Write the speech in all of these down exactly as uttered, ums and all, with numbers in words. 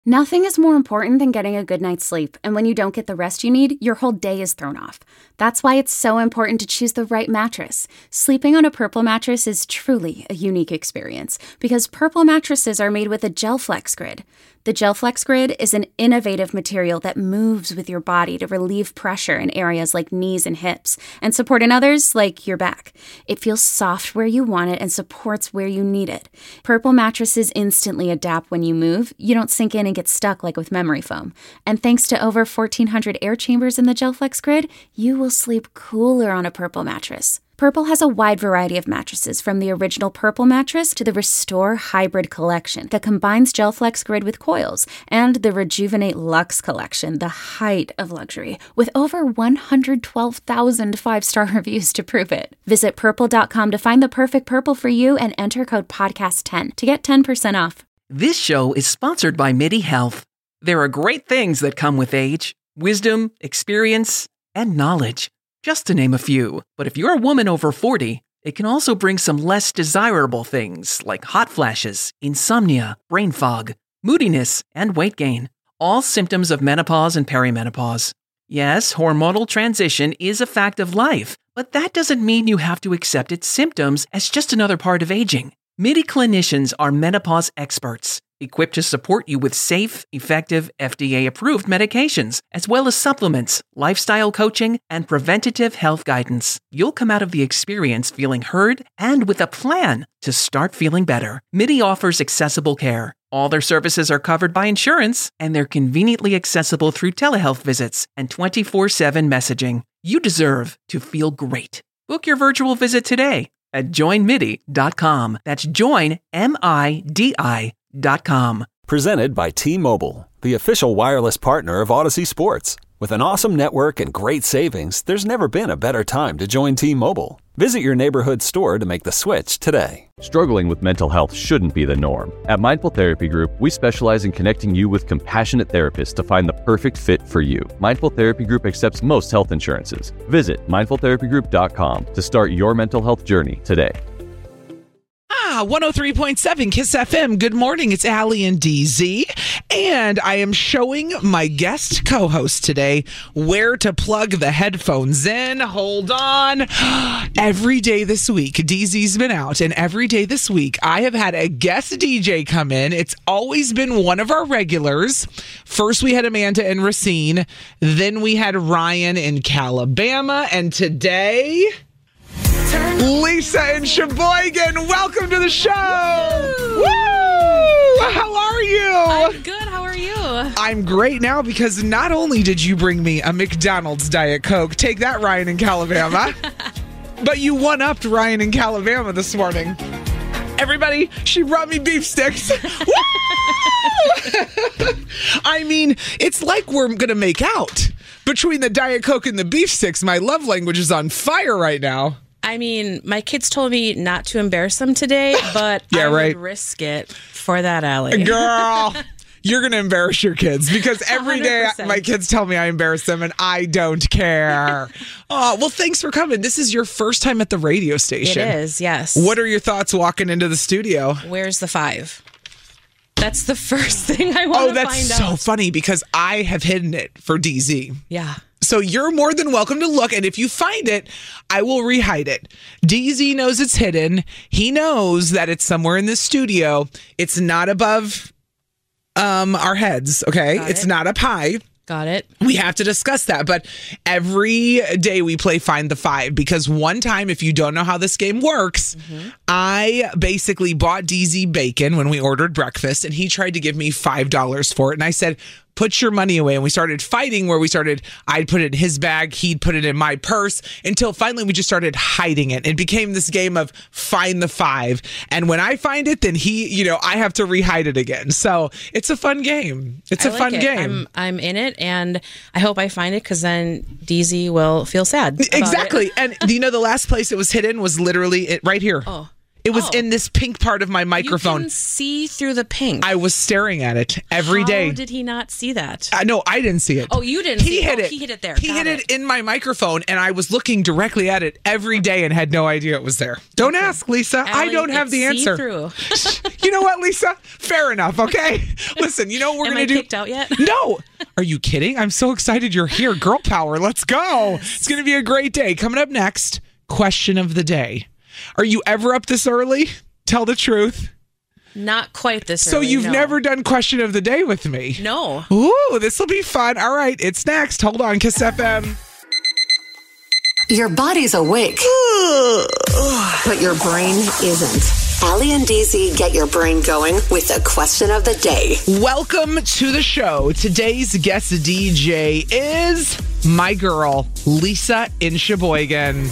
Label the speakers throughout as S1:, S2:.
S1: Nothing is more important than getting a good night's sleep, and when you don't get the rest you need, your whole day is thrown off. That's why it's so important to choose the right mattress. Sleeping on a Purple mattress is truly a unique experience, because Purple mattresses are made with a GelFlex Grid. The GelFlex Grid is an innovative material that moves with your body to relieve pressure in areas like knees and hips, and support in others like your back. It feels soft where you want it and supports where you need it. Purple mattresses instantly adapt when you move. You don't sink in and get stuck like with memory foam. And thanks to over fourteen hundred air chambers in the GelFlex Grid, you will sleep cooler on a Purple mattress. Purple has a wide variety of mattresses, from the original Purple mattress to the Restore Hybrid collection that combines GelFlex Grid with coils, and the Rejuvenate Luxe collection, the height of luxury, with over one hundred twelve thousand five-star reviews to prove it. Visit purple dot com to find the perfect Purple for you and enter code podcast ten to get ten percent off.
S2: This show is sponsored by MIDI Health. There are great things that come with age: wisdom, experience, and knowledge, just to name a few. But if you're a woman over forty, it can also bring some less desirable things like hot flashes, insomnia, brain fog, moodiness, and weight gain, all symptoms of menopause and perimenopause. Yes, hormonal transition is a fact of life, but that doesn't mean you have to accept its symptoms as just another part of aging. MIDI clinicians are menopause experts, equipped to support you with safe, effective, F D A-approved medications, as well as supplements, lifestyle coaching, and preventative health guidance. You'll come out of the experience feeling heard and with a plan to start feeling better. MIDI offers accessible care. All their services are covered by insurance, and they're conveniently accessible through telehealth visits and twenty-four seven messaging. You deserve to feel great. Book your virtual visit today at join midi dot com. That's join, M I D I dot com.
S3: Presented by T-Mobile, the official wireless partner of Odyssey Sports. With an awesome network and great savings, there's never been a better time to join T-Mobile. Visit your neighborhood store to make the switch today.
S4: Struggling with mental health shouldn't be the norm. At Mindful Therapy Group, we specialize in connecting you with compassionate therapists to find the perfect fit for you. Mindful Therapy Group accepts most health insurances. Visit mindful therapy group dot com to start your mental health journey today.
S5: Ah, one oh three point seven Kiss F M. Good morning. It's Allie and D Z. And I am showing my guest co-host today where to plug the headphones in. Hold on. Every day this week, D Z's been out. And every day this week, I have had a guest D J come in. It's always been one of our regulars. First, we had Amanda in Racine. Then we had Ryan in Calabama. And today, Lisa in Sheboygan. Welcome to the show. Woo! Woo! How are you?
S6: I'm good. How are you?
S5: I'm great now, because not only did you bring me a McDonald's Diet Coke, take that, Ryan in Calabama, but you one-upped Ryan in Calabama this morning. Everybody, she brought me beef sticks. Woo! I mean, it's like we're going to make out. Between the Diet Coke and the beef sticks, my love language is on fire right now.
S6: I mean, my kids told me not to embarrass them today, but
S5: yeah,
S6: I
S5: right.
S6: would risk it for that, Allie.
S5: Girl, you're going to embarrass your kids, because every day
S6: one hundred percent.
S5: my kids tell me I embarrass them, and I don't care. Oh, well, thanks for coming. This is your first time at the radio station.
S6: It is, yes.
S5: What are your thoughts walking into the studio?
S6: Where's the five? That's the first thing I want
S5: Oh,
S6: to
S5: that's
S6: find
S5: so
S6: out.
S5: funny, because I have hidden it for D Z.
S6: Yeah.
S5: So you're more than welcome to look, and if you find it, I will re-hide it. D Z knows it's hidden. He knows that it's somewhere in the studio. It's not above um, our heads, okay?
S6: Got
S5: It's
S6: it.
S5: not up high.
S6: Got it.
S5: We have to discuss that, but every day we play Find the Five, because one time, if you don't know how this game works, mm-hmm. I basically bought D Z bacon when we ordered breakfast, and he tried to give me five dollars for it, and I said, put your money away. And we started fighting, where we started, I'd put it in his bag, he'd put it in my purse, until finally we just started hiding it. It became this game of find the five. And when I find it, then he, you know, I have to re-hide it again. So it's a fun game. It's
S6: I
S5: a
S6: like
S5: fun
S6: it.
S5: game.
S6: I'm, I'm in it, and I hope I find it, because then D Z will feel sad about
S5: Exactly.
S6: it.
S5: And do you know the last place it was hidden was literally it right here.
S6: Oh.
S5: It was
S6: Oh.
S5: in this pink part of my microphone.
S6: You can see through the pink.
S5: I was staring at it every day.
S6: How did he not see that?
S5: I know I didn't see it.
S6: Oh, you didn't
S5: He
S6: see it.
S5: hit
S6: Oh,
S5: it.
S6: he hit it there.
S5: He
S6: Got
S5: hit it.
S6: it.
S5: in my microphone, and I was looking directly at it every day and had no idea it was there. Don't ask, Lisa. I
S6: Allie,
S5: don't have
S6: it's
S5: the answer.
S6: see-through.
S5: You know what, Lisa? Fair enough, okay? Listen, you know what we're
S6: Am
S5: going
S6: I
S5: to do?
S6: kicked out yet?
S5: No. Are you kidding? I'm so excited you're here. Girl power. Let's go. Yes. It's going to be a great day. Coming up next, question of the day. Are you ever up this early? Tell the truth.
S6: Not quite this
S5: So
S6: early,
S5: you've
S6: no.
S5: never done question of the day with me?
S6: No.
S5: Ooh, this will be fun. All right, it's next. Hold on, Kiss F M.
S7: Your body's awake, but your brain isn't. Allie and D Z get your brain going with the question of the day.
S5: Welcome to the show. Today's guest D J is my girl, Lisa in Sheboygan.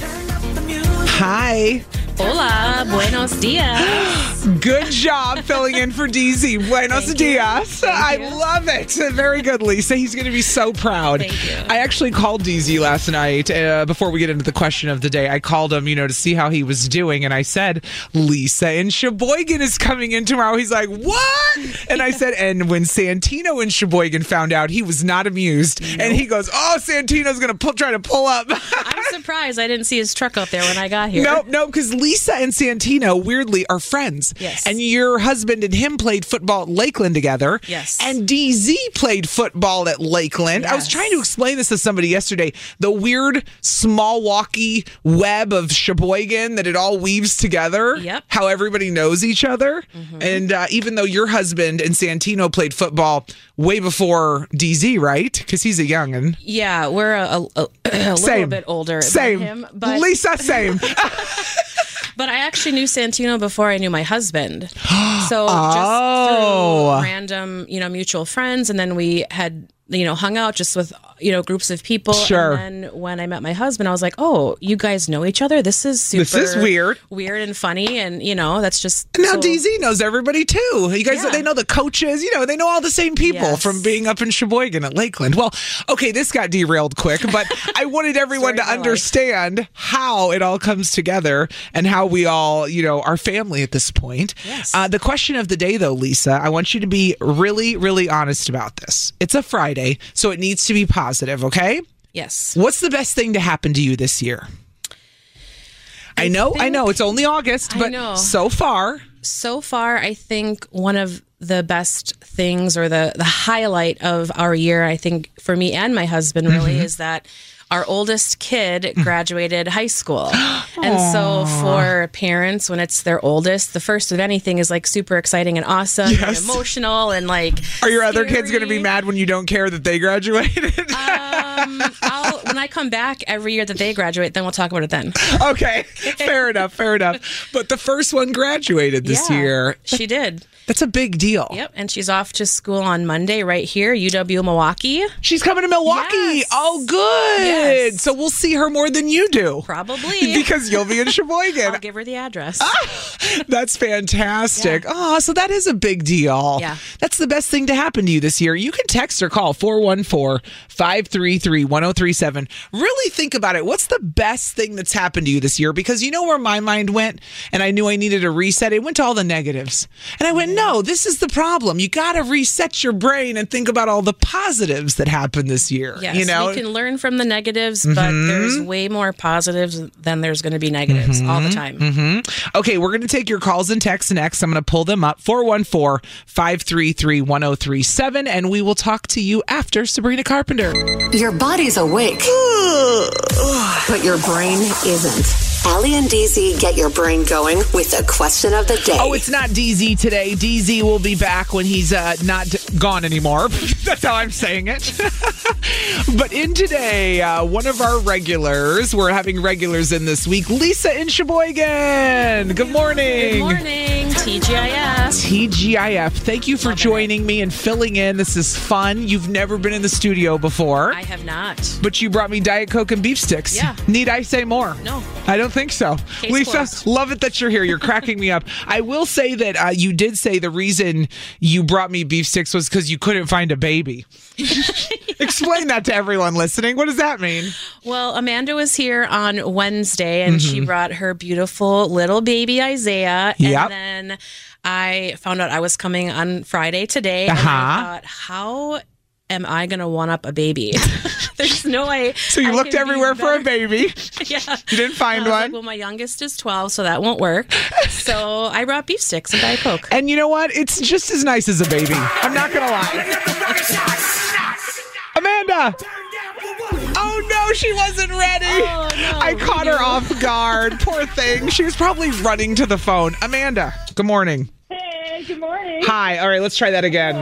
S5: Hi.
S6: Hola, buenos dias.
S5: Good job filling in for D Z. Buenos
S6: Thank you.
S5: dias.
S6: Thank
S5: I
S6: you.
S5: love it. Very good, Lisa. He's going to be so proud.
S6: Thank you.
S5: I actually called D Z last night uh, before we get into the question of the day. I called him, you know, to see how he was doing. And I said, Lisa in Sheboygan is coming in tomorrow. He's like, what? And I said, and when Santino in Sheboygan found out, he was not amused. Nope. And he goes, oh, Santino's going to pull, try to pull up.
S6: I'm surprised I didn't see his truck up there when I got here.
S5: Nope, nope, because Lisa and Santino, weirdly, are friends.
S6: Yes.
S5: And your husband and him played football at Lakeland together.
S6: Yes.
S5: And D Z played football at Lakeland.
S6: Yes.
S5: I was trying to explain this to somebody yesterday. The weird, small, walky web of Sheboygan that it all weaves together.
S6: Yep.
S5: How everybody knows each other. Mm-hmm. And uh, even though your husband and Santino played football way before D Z, right? Because he's a youngin'.
S6: Yeah, we're a, a, a, a little
S5: Same.
S6: bit older
S5: Same.
S6: than him. But
S5: Lisa, same.
S6: But I actually knew Santino before I knew my husband. So
S5: Oh.
S6: just through random, you know, mutual friends. And then we had, you know, hung out just with, you know, groups of people.
S5: Sure.
S6: And then when I met my husband, I was like, oh, you guys know each other? This is super.
S5: This is weird.
S6: Weird and funny. And, you know, that's just.
S5: And now
S6: so-
S5: D Z knows everybody too. You guys,
S6: Yeah.
S5: they know the coaches. You know, they know all the same people
S6: Yes.
S5: from being up in Sheboygan at Lakeland. Well, okay, this got derailed quick, but I wanted everyone
S6: Story
S5: to
S6: of my life.
S5: understand how it all comes together and how we all, you know, are family at this point.
S6: Yes.
S5: Uh, the question of the day, though, Lisa, I want you to be really, really honest about this. It's a Friday, so it needs to be positive. Okay.
S6: Yes.
S5: What's the best thing to happen to you this year? I,
S6: I
S5: know, I
S6: think-
S5: know, it's only August,
S6: I
S5: but
S6: know.
S5: so far.
S6: So far, I think one of the best things or the, the highlight of our year, I think for me and my husband really,
S5: Mm-hmm.
S6: is that our oldest kid graduated high school. And so for parents, when it's their oldest, the first of anything is like super exciting and awesome
S5: Yes.
S6: and emotional and like
S5: Are your other kids going to be
S6: scary.
S5: mad when you don't care that they graduated?
S6: Um, I'll, when I come back every year that they graduate, then we'll talk about it then.
S5: Okay, fair enough, fair enough. But the first one graduated this
S6: Yeah,
S5: year.
S6: She did.
S5: That's a big deal.
S6: Yep. And she's off to school on Monday right here, U W Milwaukee.
S5: She's coming to Milwaukee.
S6: Yes.
S5: Oh, good.
S6: Yes.
S5: So we'll see her more than you do.
S6: Probably.
S5: Because you'll be in Sheboygan.
S6: I'll give her the address.
S5: That's fantastic. Oh, so that is a big deal.
S6: Yeah.
S5: That's the best thing to happen to you this year. You can text or call four one four, five three three, one zero three seven. Really think about it. What's the best thing that's happened to you this year? Because you know where my mind went, and I knew I needed a reset. It went to all the negatives. And I went, no, this is the problem. You got to reset your brain and think about all the positives that happened this year.
S6: Yes,
S5: you know?
S6: we can learn from the negatives, but there's way more positives than there's going to be negatives all the time.
S5: Mm-hmm. Okay, we're going to take your calls and texts next. I'm going to pull them up. four one four, five three three, one zero three seven. And we will talk to you after Sabrina Carpenter.
S7: Your body's awake, but your brain isn't. Allie and D Z get your brain going with the question of the day.
S5: Oh, it's not D Z today. D Z will be back when he's uh, not gone anymore. That's how I'm saying it. But in today, uh, one of our regulars, we're having regulars in this week, Lisa in Sheboygan. Good morning.
S6: Good morning, T G I F.
S5: T G I F. Thank you for
S6: Loving
S5: joining
S6: it.
S5: me and filling in. This is fun. You've never been in the studio before.
S6: I have not.
S5: But you brought me Diet Coke and beef sticks.
S6: Yeah.
S5: Need I say more?
S6: No.
S5: I don't think so.
S6: Case
S5: Lisa,
S6: closed.
S5: love it that you're here. You're cracking me up. I will say that uh, you did say the reason you brought me beef sticks was because you couldn't find a baby. Explain that to everyone listening. What does that mean?
S6: Well, Amanda was here on Wednesday, and mm-hmm. she brought her beautiful little baby Isaiah. And
S5: yep.
S6: then I found out I was coming on Friday today,
S5: uh-huh.
S6: and I thought, how am I going to one up a baby? There's no way.
S5: So you
S6: I
S5: looked everywhere for a baby.
S6: Yeah.
S5: You didn't find
S6: one?
S5: Like,
S6: well, my youngest is twelve, so that won't work. So I brought beef sticks and Diet Coke.
S5: And you know what? It's just as nice as a baby. I'm not going to lie. Amanda! Oh, no, she wasn't ready.
S6: Oh, no.
S5: I caught her off guard. Poor thing. She was probably running to the phone. Amanda, good morning.
S8: Hey, good morning.
S5: Hi. All right, let's try that again.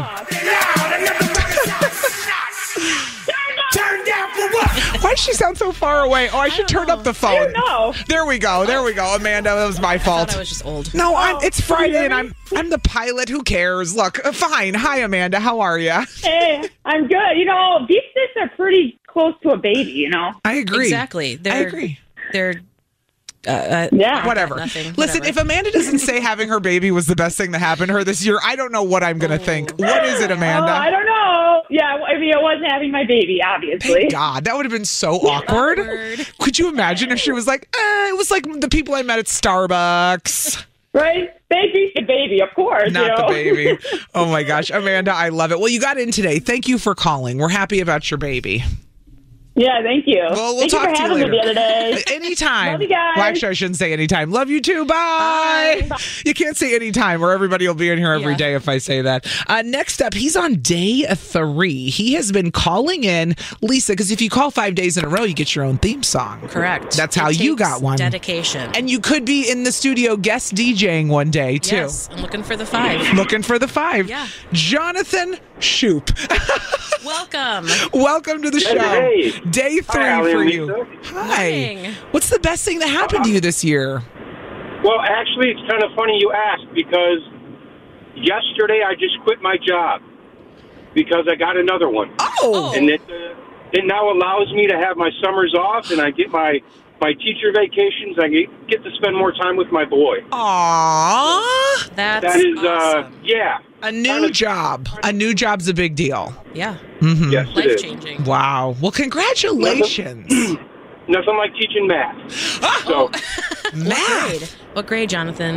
S5: Why does she sound so far away? Oh, I should I turn
S6: know.
S5: up the phone.
S8: I don't know.
S5: There we go. There we go. Amanda, that was my fault.
S6: I thought I was just old.
S5: No, I'm,
S8: Oh,
S5: it's Friday and I'm I'm the pilot. Who cares? Look, uh, fine. Hi, Amanda. How are you?
S8: Hey, I'm good. You know, beef sticks are pretty close to a baby, you know?
S5: I agree.
S6: Exactly. They're,
S5: I agree.
S6: They're... Uh, uh,
S8: Yeah.
S5: Whatever.
S6: Nothing.
S5: Listen,
S6: Whatever.
S5: if Amanda doesn't say having her baby was the best thing that happened to her this year, I don't know what I'm going to think. What is it, Amanda?
S8: Oh, I don't know. Yeah, I mean, it wasn't having my baby, obviously.
S5: Thank God. That would have been so awkward.
S6: Awkward.
S5: Could you imagine if she was like, eh, it was like the people I met at Starbucks.
S8: Right? Baby, the baby, of course.
S5: Not
S8: you know?
S5: the baby. Oh, my gosh. Amanda, I love it. Well, you got in today. Thank you for calling. We're happy about your baby.
S8: Yeah, thank you.
S5: Well, we'll
S8: thank
S5: talk
S8: you for
S5: to you
S8: having
S5: later.
S8: me the other day.
S5: Anytime.
S8: Love you guys.
S5: Well, actually, I shouldn't say anytime. Love you too. Bye.
S8: Bye.
S5: You can't say anytime or everybody will be in here every
S6: Yeah.
S5: day if I say that. Uh, next up, he's on day three. He has been calling in, Lisa, because if you call five days in a row, you get your own theme song.
S6: Correct.
S5: That's how
S6: It
S5: you
S6: takes
S5: got one.
S6: Dedication.
S5: And you could be in the studio guest DJing one day, too.
S6: Yes, I'm looking for the five.
S5: Looking for the five.
S6: Yeah.
S5: Jonathan Shoop.
S6: Welcome.
S5: Welcome to the show.
S9: Hey.
S5: Day three
S9: Hi, Allie
S5: for
S9: and
S5: you.
S9: Lisa.
S5: Hi.
S6: Morning.
S5: What's the best thing that happened to you this year?
S9: Well, actually, it's kind of funny you asked because yesterday I just quit my job because I got another one.
S5: Oh.
S9: And it, uh, it now allows me to have my summers off and I get my, my teacher vacations. I get, get to spend more time with my boy.
S5: Aww.
S6: That's
S9: That is,
S6: awesome.
S9: uh, yeah.
S5: A new
S9: Kind of-
S5: job. A new job's a big deal.
S6: Yeah.
S5: Mm-hmm.
S9: Yes, it
S6: Life
S9: is.
S6: changing.
S5: Wow. Well, congratulations.
S9: Nothing like teaching math. So,
S5: Math.
S6: What grade, Jonathan?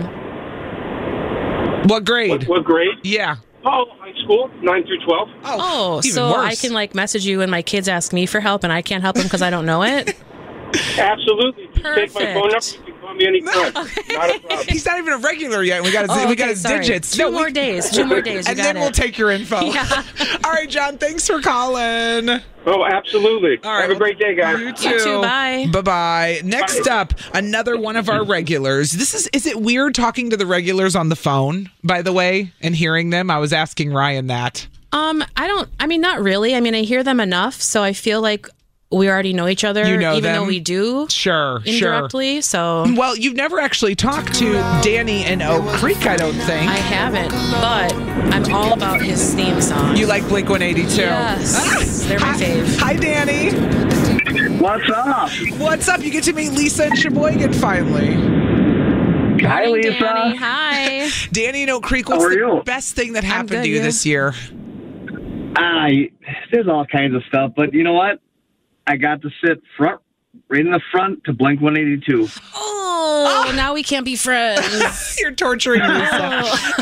S5: What grade?
S9: what, what grade?
S5: Yeah.
S9: Oh, high school, nine through twelve.
S6: Oh,
S5: even
S6: so
S5: worse.
S6: I can like message you and my kids ask me for help and I can't help them because I don't know it?
S9: Absolutely. Just take my phone number.
S6: Perfect.
S9: You can call me anytime. Not a problem.
S5: He's not even a regular yet. We got his,
S6: Oh,
S5: we got
S6: okay,
S5: his
S6: sorry.
S5: digits.
S6: Two
S5: No, we-
S6: more days. Two more days. You
S5: and
S6: got
S5: then
S6: it.
S5: we'll take your info.
S6: Yeah.
S5: All right, John. Thanks for calling.
S9: Oh, absolutely.
S5: All right,
S9: Have a great day, guys.
S5: You too.
S6: You too, bye.
S5: Bye-bye. Next up, another one of our regulars. This is is it weird talking to the regulars on the phone, by the way, and hearing them? I was asking Ryan that.
S6: Um, I don't. I mean, not really. I mean, I hear them enough, so I feel like we already know each other,
S5: You know
S6: even
S5: them?
S6: though we do
S5: Sure, sure.
S6: indirectly. So
S5: Well, you've never actually talked to Danny in Oak Creek, I don't think.
S6: I haven't, but I'm all about his theme song.
S5: You like Blink one eighty-two?
S6: Yes, they're my
S5: Hi,
S6: fave.
S5: hi, Danny.
S10: What's up?
S5: What's up? You get to meet Lisa and Sheboygan finally.
S10: Hi,
S6: Morning,
S10: Lisa.
S6: Danny. Hi.
S5: Danny in Oak Creek, what's
S10: How are
S5: the
S10: you?
S5: best thing that happened
S6: good,
S5: to you
S6: yeah.
S5: this year?
S10: Uh, there's all kinds of stuff, but you know what? I got to sit front, right in the front to Blink one eighty-two.
S6: Oh, now we can't be friends.
S5: You're torturing Lisa.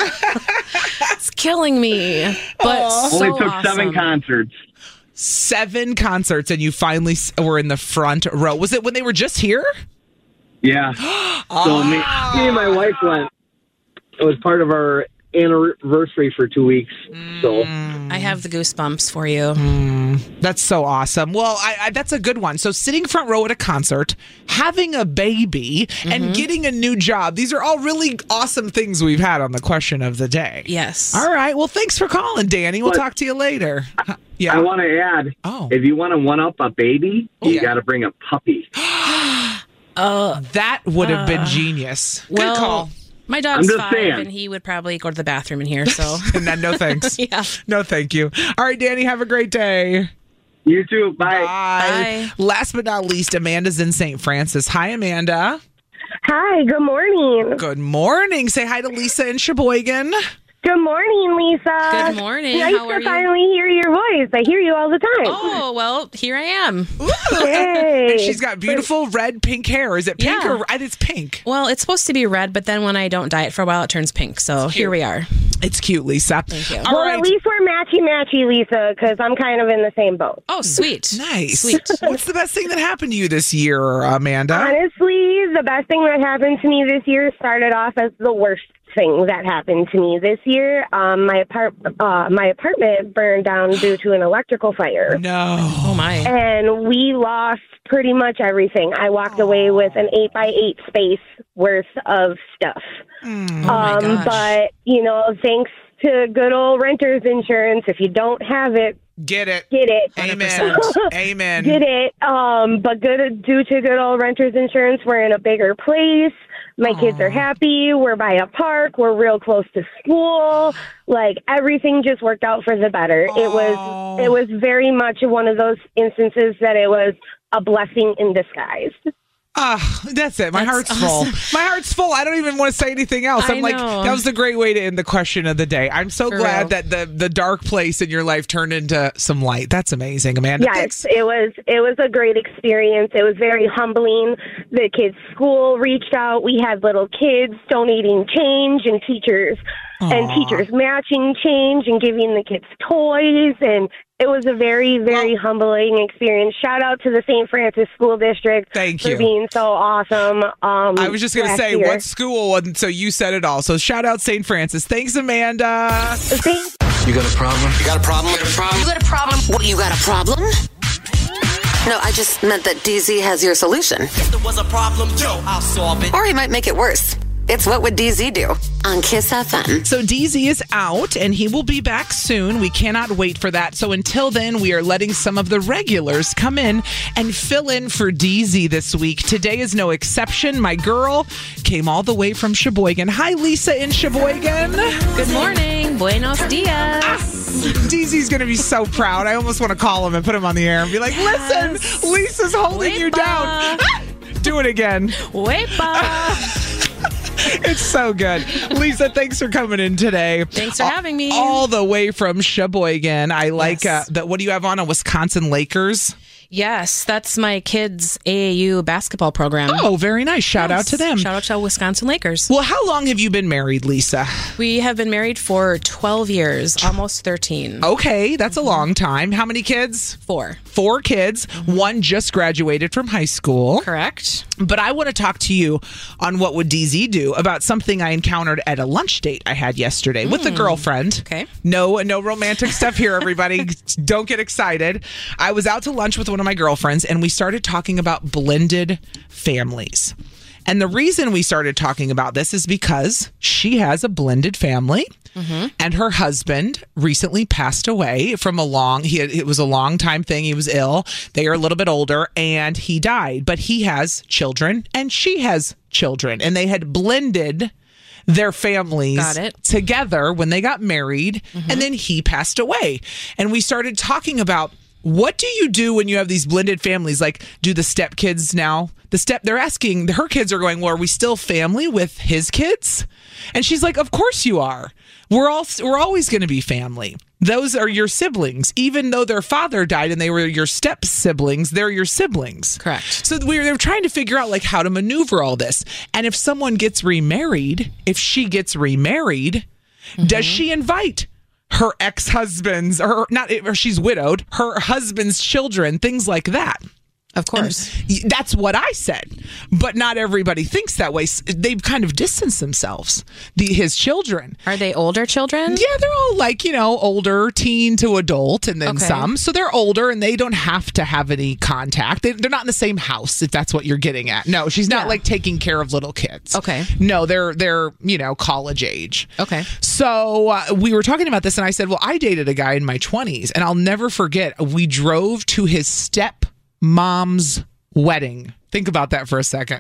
S6: It's killing me. But so
S10: Only took
S6: awesome.
S10: seven concerts.
S5: Seven concerts, and you finally s- were in the front row. Was it when they were just here?
S10: Yeah. So me, me and my wife went. It was part of our anniversary for two weeks. So
S6: I have the goosebumps for you.
S5: That's so awesome. Well, I, I, that's a good one. So sitting front row at a concert, having a baby, and getting a new job. These are all really awesome things we've had on the question of the day.
S6: Yes.
S5: All right. Well, thanks for calling, Danny. We'll
S10: But-
S5: talk to you later. Huh, Yeah.
S10: I want to add,
S5: Oh.
S10: if you want to one up a baby, you
S5: Yeah.
S10: got to bring a puppy.
S6: Oh,
S5: That would have been genius. Good
S6: well,
S5: call.
S6: my dog's
S10: I'm just
S6: five,
S10: saying.
S6: and he would probably go to the bathroom in here. So
S5: And then no thanks.
S6: yeah.
S5: No, thank you. All right, Danny, have a great day.
S10: You too. Bye.
S5: Bye. Last but not least, Amanda's in Saint Francis. Hi, Amanda.
S11: Hi, good morning.
S5: Good morning. Say hi to Lisa in Sheboygan.
S11: Good morning, Lisa.
S6: Good morning.
S11: Nice
S6: How are
S11: to
S6: you?
S11: finally hear your voice. I hear you all the time.
S6: Oh, well, here I am.
S11: Hey.
S5: And she's got beautiful red, pink hair. Is it pink
S6: Yeah.
S5: or it's pink?
S6: Well, it's supposed to be red, but then when I don't dye it for a while, it turns pink. So here we are.
S5: It's cute, Lisa.
S6: Thank you.
S5: All
S11: well,
S5: right.
S11: at least we're matchy-matchy, Lisa, because I'm kind of in the same boat.
S6: Oh, sweet.
S5: Nice.
S6: Sweet.
S5: What's the best thing that happened to you this year, Amanda?
S11: Honestly, the best thing that happened to me this year started off as the worst thing that happened to me this year. Um, my apart- uh, my apartment burned down due to an electrical fire.
S5: No.
S6: Oh, my.
S11: And we lost pretty much everything. I walked away with an eight by eight space worth of stuff.
S5: Mm.
S6: Oh, my
S11: um,
S6: gosh.
S11: but, you know, thanks to good old renter's insurance, if you don't have it,
S5: Get it.
S11: get it.
S5: Amen. Amen.
S11: Get it. Um, but good due to good old renter's insurance, we're in a bigger place. My
S5: Aww.
S11: kids are happy. We're by a park. We're real close to school. Like everything just worked out for the better.
S5: Aww.
S11: It was it was very much one of those instances that it was a blessing in disguise.
S5: Ah, that's it. My
S6: That's
S5: heart's
S6: awesome.
S5: full. My heart's full. I don't even want to say anything else. I'm
S6: I
S5: like,
S6: know.
S5: that was a great way to end the question of the day. I'm so
S6: For
S5: glad
S6: real.
S5: that the the dark place in your life turned into some light. That's amazing, Amanda.
S11: Yes,
S5: Thanks.
S11: it was it was a great experience. It was very humbling. The kids' school reached out. We had little kids donating change and teachers and
S5: Aw.
S11: teachers matching change and giving the kids toys, and it was a very, very
S5: Well-
S11: humbling experience. Shout out to the Saint Francis School District
S5: Thank
S11: for
S5: you.
S11: being so awesome. Um,
S5: I was just going to
S11: last
S5: say
S11: year.
S5: what school, and so you said it all. So shout out Saint Francis. Thanks, Amanda.
S11: Thank-
S12: You got a problem? You got a problem? You got a problem?
S7: You got a problem? What, you got a problem? No, I just meant that D Z has your solution.
S12: If there was a problem, yo, I'll solve it.
S7: Or he might make it worse. It's What Would D Z Do? On Kiss F M.
S5: So D Z is out, and he will be back soon. We cannot wait for that. So until then, we are letting some of the regulars come in and fill in for D Z this week. Today is no exception. My girl came all the way from Sheboygan. Hi, Lisa in Sheboygan.
S6: Good morning. Buenos dias.
S5: D Z's going to be so proud. I almost want to call him and put him on the air and be like,
S6: Yes.
S5: listen, Lisa's holding you
S6: Wepa.
S5: down. Do it again.
S6: Wepa.
S5: It's so good. Lisa, thanks for coming in today.
S6: Thanks for
S5: All-
S6: having me.
S5: All the way from Sheboygan. I like
S6: Yes.
S5: uh, that. What do you have on? A Wisconsin Lakers?
S6: Yes, that's my kids' A A U basketball program.
S5: Oh, very nice. Shout out
S6: Yes.
S5: to them.
S6: Shout out to Wisconsin Lakers.
S5: Well, how long have you been married, Lisa?
S6: We have been married for twelve years, almost thirteen.
S5: Okay, that's a long time. How many kids?
S6: Four.
S5: Four kids. One just graduated from high school.
S6: Correct.
S5: But I want to talk to you on What Would D Z Do about something I encountered at a lunch date I had yesterday with a girlfriend.
S6: Okay.
S5: No, no romantic stuff here, everybody. Don't get excited. I was out to lunch with one of my girlfriends, and we started talking about blended families. And the reason we started talking about this is because she has a blended family. Mm-hmm. And her husband recently passed away from a long, he had, it was a long time thing. He was ill. They are a little bit older and he died, but he has children and she has children, and they had blended their families
S6: Got it.
S5: together when they got married. Mm-hmm. And then he passed away. And we started talking about, what do you do when you have these blended families? Like, do the stepkids now? The step they're asking, her kids are going, well, are we still family with his kids? And she's like, of course you are. We're all we're always going to be family. Those are your siblings. Even though their father died and they were your step siblings, they're your siblings.
S6: Correct.
S5: So we were trying to figure out like how to maneuver all this. And if someone gets remarried, if she gets remarried, mm-hmm. does she invite her ex-husband's, or not, or she's widowed, her husband's children, things like that?
S6: Of course.
S5: And that's what I said. But not everybody thinks that way. They've kind of distanced themselves, the, his children.
S6: Are they older children?
S5: Yeah, they're all like, you know, older, teen to adult, and then
S6: Okay.
S5: some. So they're older and they don't have to have any contact. They, they're not in the same house, if that's what you're getting at. No, she's not
S6: Yeah.
S5: like taking care of little kids.
S6: Okay.
S5: No, they're, they're you know, college age.
S6: Okay.
S5: So uh, we were talking about this and I said, well, I dated a guy in my twenties and I'll never forget. We drove to his step mom's wedding. Think about that for a second.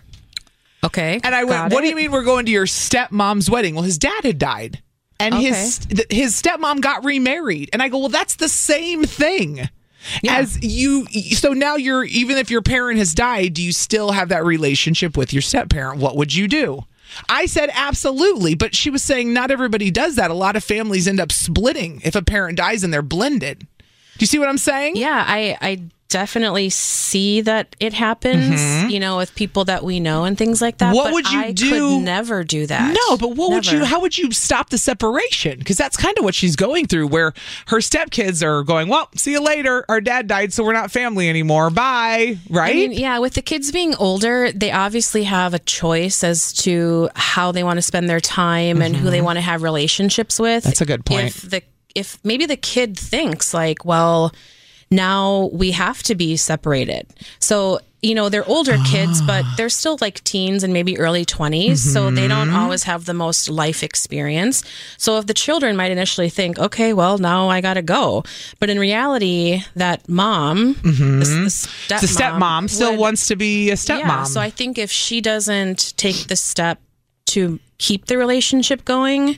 S6: Okay.
S5: And I went,
S6: got
S5: what do
S6: it.
S5: you mean we're going to your stepmom's wedding? Well, his dad had died. And
S6: Okay.
S5: his th- his stepmom got remarried. And I go, well, that's the same thing.
S6: Yeah.
S5: As you, so now you're, even if your parent has died, do you still have that relationship with your step parent? What would you do? I said absolutely, but she was saying not everybody does that. A lot of families end up splitting if a parent dies and they're blended. Do you see what I'm saying?
S6: Yeah, I, I definitely see that it happens, mm-hmm. you know, with people that we know and things like that.
S5: What
S6: but
S5: would you
S6: I
S5: do?
S6: Could never do that.
S5: No, but what
S6: never.
S5: would you? How would you stop the separation? Because that's kind of what she's going through, where her stepkids are going, "Well, see you later. Our dad died, so we're not family anymore. Bye." Right?
S6: I mean, yeah. With the kids being older, they obviously have a choice as to how they want to spend their time mm-hmm. and who they want to have relationships with.
S5: That's a good point.
S6: If the if maybe the kid thinks like, well, now we have to be separated. So, you know, they're older kids, but they're still like teens and maybe early twenties. Mm-hmm. So they don't always have the most life experience. So if the children might initially think, okay, well, now I got to go. But in reality, that mom,
S5: mm-hmm.
S6: the, the stepmom,
S5: the stepmom still
S6: would,
S5: wants to be a stepmom.
S6: Yeah, so I think if she doesn't take the step to keep the relationship going,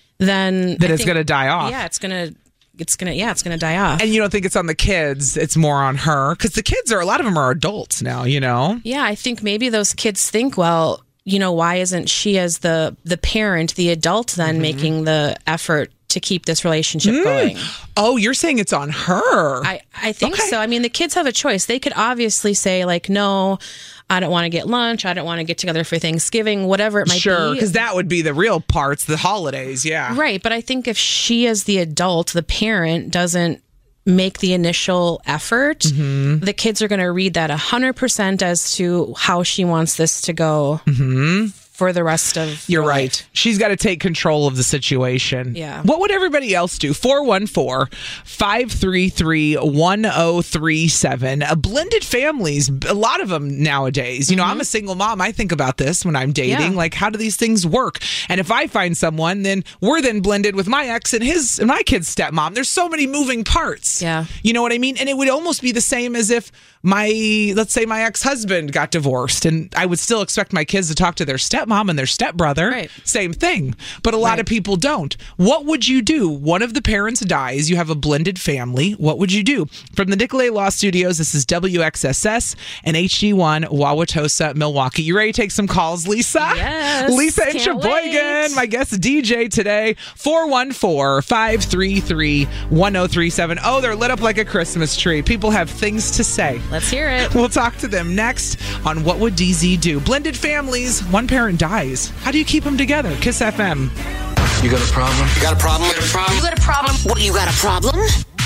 S6: then
S5: then I it's going to die off.
S6: Yeah, it's going to It's gonna, yeah, it's gonna die off.
S5: And you don't think it's on the kids; it's more on her, because the kids are a lot of them are adults now. You know.
S6: Yeah, I think maybe those kids think, well, you know, why isn't she as the the parent, the adult, then mm-hmm. making the effort to keep this relationship mm. going?
S5: Oh, you're saying it's on her?
S6: I I think
S5: okay.
S6: so. I mean, the kids have a choice. They could obviously say like, no, I don't want to get lunch. I don't want to get together for Thanksgiving, whatever it might
S5: sure,
S6: be.
S5: Sure, because that would be the real parts, the holidays, yeah.
S6: Right, but I think if she as the adult, the parent, doesn't make the initial effort, mm-hmm. the kids are going to read that one hundred percent as to how she wants this to go. Mm-hmm. For the rest of
S5: You're right.
S6: Life.
S5: She's got to take control of the situation.
S6: Yeah.
S5: What would everybody else do? four one four, five three three, one zero three seven. Uh, blended families, a lot of them nowadays. You know, mm-hmm. I'm a single mom. I think about this when I'm dating. Yeah. Like, how do these things work? And if I find someone, then we're then blended with my ex and his and my kid's stepmom. There's so many moving parts.
S6: Yeah.
S5: You know what I mean? And it would almost be the same as if my, let's say my ex-husband got divorced, and I would still expect my kids to talk to their stepmom and their stepbrother.
S6: Right.
S5: Same thing. But a lot
S6: right.
S5: of people don't. What would you do? One of the parents dies. You have a blended family. What would you do? From the Nicolay Law Studios, this is W X S S and H D one, Wauwatosa, Milwaukee. You ready to take some calls, Lisa?
S6: Yes.
S5: Lisa in
S6: Can't
S5: Sheboygan,
S6: wait.
S5: my guest D J today. four one four, five three three, one zero three seven. Oh, they're lit up like a Christmas tree. People have things to say.
S6: Let's hear it.
S5: We'll talk to them next on What Would D Z Do? Blended families, one parent dies. How do you keep them together? Kiss F M.
S12: You got a problem? You got a problem? You got a problem?
S7: You got a problem? What, you got a problem?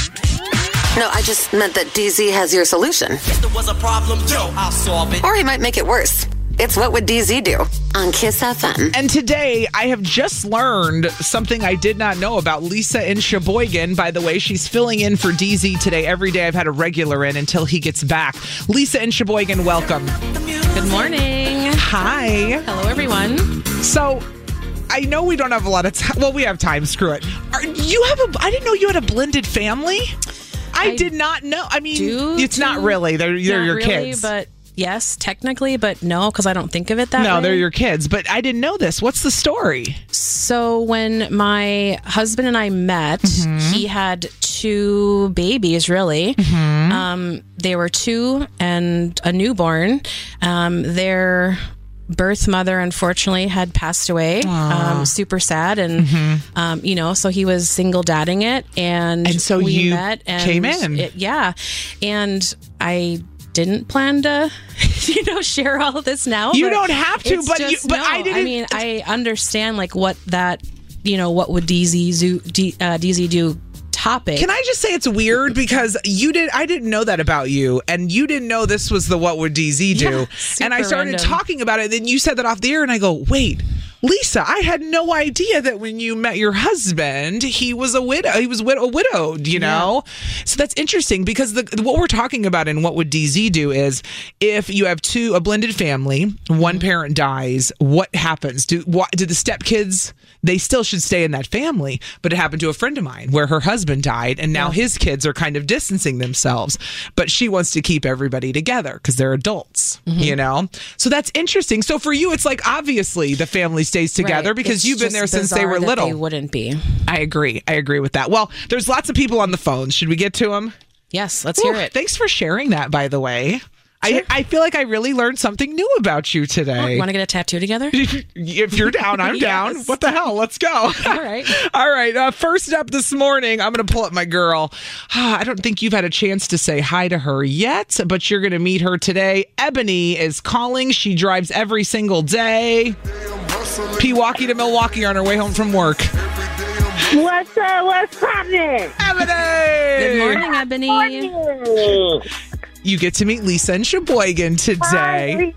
S7: No, I just meant that D Z has your solution.
S12: If there was a problem, yo, I'll solve it.
S7: Or he might make it worse. It's What Would D Z Do? On Kiss F M.
S5: And today, I have just learned something I did not know about Lisa in Sheboygan. By the way, she's filling in for D Z today. Every day I've had a regular in until he gets back. Lisa in Sheboygan, welcome.
S6: Good morning.
S5: Hi.
S6: Hello, everyone.
S5: So, I know we don't have a lot of time. Well, we have time. Screw it. Are, you have a? I didn't know you had a blended family. I, I did not know. I mean, it's not really. They're, they're
S6: not
S5: your
S6: really,
S5: kids.
S6: But yes, technically, but no, because I don't think of it that
S5: no, way. No, they're your kids. But I didn't know this. What's the story?
S6: So when my husband and I met, mm-hmm. he had two babies, really. Mm-hmm. Um, they were two and a newborn. Um, their birth mother, unfortunately, had passed away. Um, super sad. And, mm-hmm. um, you know, so he was single dadding it. And,
S5: and so
S6: we
S5: you
S6: met and
S5: came in.
S6: It, yeah. And I didn't plan to, you know, share all of this now.
S5: You don't have to, but
S6: just,
S5: you, but
S6: no,
S5: I didn't.
S6: I mean, I understand like what that, you know, what would D Z do, D, uh, D Z do topic.
S5: Can I just say it's weird because you did I didn't know that about you, and you didn't know this was the What Would D Z Do?
S6: Yeah,
S5: and I started
S6: random.
S5: talking about it, then you said that off the air, and I go, wait, Lisa, I had no idea that when you met your husband, he was a widow. He was wid- a widowed, you know? Yeah. So that's interesting because the, what we're talking about in What Would D Z Do is if you have two, a blended family, one parent dies, what happens? Do, what, do the stepkids, they still should stay in that family, but it happened to a friend of mine where her husband died and now yeah. his kids are kind of distancing themselves, but she wants to keep everybody together because they're adults, mm-hmm. you know? So that's interesting. So for you, it's like obviously the family stays together right. because
S6: it's
S5: you've been there since they were little.
S6: They wouldn't be.
S5: I agree. I agree with that. Well, there's lots of people on the phone. Should we get to them?
S6: Yes, let's
S5: Ooh,
S6: hear it.
S5: Thanks for sharing that, by the way. I, I feel like I really learned something new about you today.
S6: Oh, want to get a tattoo together?
S5: If you're down, I'm
S6: Yes.
S5: down. What the hell? Let's go.
S6: All right.
S5: All right. Uh, first up this morning, I'm going to pull up my girl. I don't think you've had a chance to say hi to her yet, but you're going to meet her today. Ebony is calling. She drives every single day. Pewaukee to Milwaukee on her way home from work.
S8: What's up? What's happening?
S5: Ebony!
S6: Good morning, Ebony.
S8: Morning.
S5: You get to meet Lisa and Sheboygan today.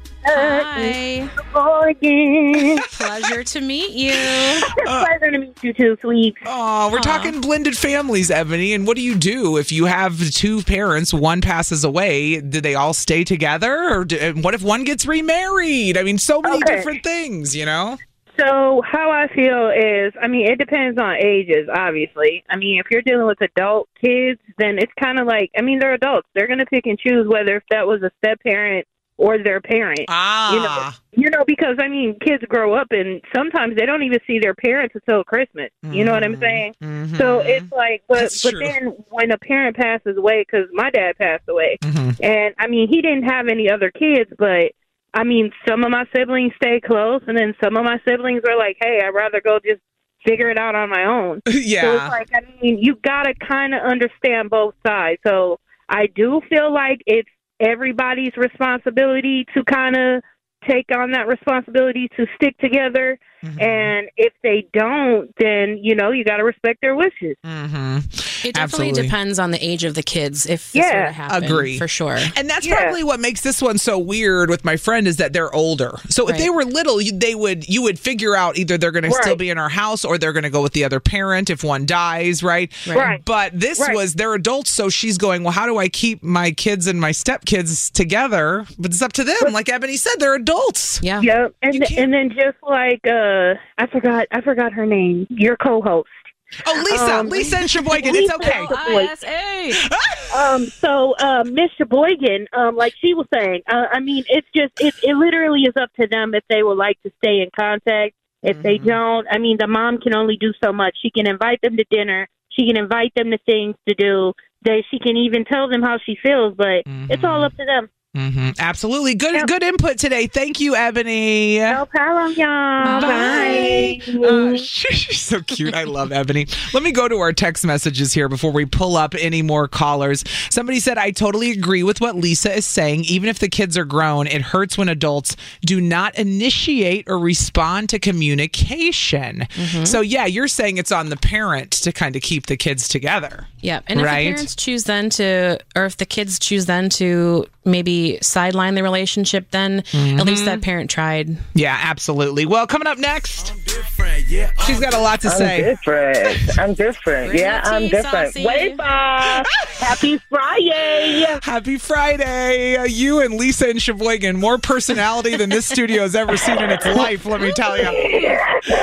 S6: Hi.
S8: Morning.
S6: Pleasure to meet you.
S8: Pleasure to meet you too, sweet.
S5: Oh, we're
S6: Aw.
S5: talking blended families, Ebony. And what do you do if you have two parents, one passes away? Do they all stay together? Or do, and what if one gets remarried? I mean, so many
S8: Okay.
S5: different things, you know?
S8: So how I feel is, I mean, it depends on ages, obviously. I mean, if you're dealing with adult kids, then it's kind of like, I mean, they're adults. They're going to pick and choose whether if that was a step parent or their parent.
S5: Ah.
S8: You know, you know, because, I mean, kids grow up and sometimes they don't even see their parents until Christmas. You know what I'm saying?
S5: Mm-hmm.
S8: So it's like, but,
S5: That's
S8: but
S5: true.
S8: then when a parent passes away, because my dad passed away,
S5: Mm-hmm.
S8: and, I mean, he didn't have any other kids, but I mean, some of my siblings stay close, and then some of my siblings are like, hey, I'd rather go just figure it out on my own.
S5: Yeah.
S8: So it's like, I mean, you got to kind of understand both sides. So I do feel like it's everybody's responsibility to kind of take on that responsibility to stick together.
S5: Mm-hmm.
S8: And if they don't, then, you know, you got to respect their wishes.
S5: Mm-hmm.
S6: It definitely
S5: Absolutely.
S6: depends on the age of the kids if this
S8: Yeah.
S6: were to happen.
S5: Agree.
S6: For sure.
S5: And that's
S8: Yeah.
S5: probably what makes this one so weird with my friend is that they're older. So if
S6: Right.
S5: they were little, you, they would you would figure out either they're going to still
S8: Right.
S5: be in our house or they're going to go with the other parent if one dies, right?
S8: Right.
S5: But this
S8: Right.
S5: was they're adults, so she's going, well, how do I keep my kids and my stepkids together? But it's up to them. Like Ebony said, they're adults.
S6: Yeah.
S8: Yep. And,
S5: You can't-
S8: and then just like, uh, I forgot, I forgot her name, your co-host.
S5: Oh, Lisa,
S8: Um,
S5: Lisa and Sheboygan,
S8: Lisa
S5: it's okay.
S8: and Sheboygan.
S6: I S A.
S8: Um, so, uh, Miss Sheboygan, um, like she was saying, uh, I mean, it's just, it, it literally is up to them if they would like to stay in contact. If they don't, I mean, the mom can only do so much. She can invite them to dinner. She can invite them to things to do. They, she can even tell them how she feels, but it's all up to them.
S5: Mm-hmm. Absolutely. Good
S8: Yep.
S5: good input today. Thank you, Ebony.
S8: No problem, y'all.
S5: Bye.
S8: Bye.
S5: Uh, she's so cute. I love Ebony. Let me go to our text messages here before we pull up any more callers. Somebody said, I totally agree with what Lisa is saying. Even if the kids are grown, it hurts when adults do not initiate or respond to communication.
S6: Mm-hmm.
S5: So, yeah, you're saying it's on the parent to kind of keep the kids together.
S6: Yeah. And if
S5: Right.
S6: the parents choose then to, or if the kids choose then to maybe sideline the relationship, then at least that parent tried.
S5: Yeah, absolutely. Well, coming up next, she's got a lot to
S13: I'm
S5: say.
S13: different. I'm different.
S6: Bring
S13: yeah,
S6: the
S13: I'm
S6: tea,
S13: different.
S6: Saucy.
S13: Wait, Bob. Happy Friday.
S5: Happy Friday. Uh, you and Lisa and Sheboygan, more personality than this studio has ever seen in its life, let me tell you.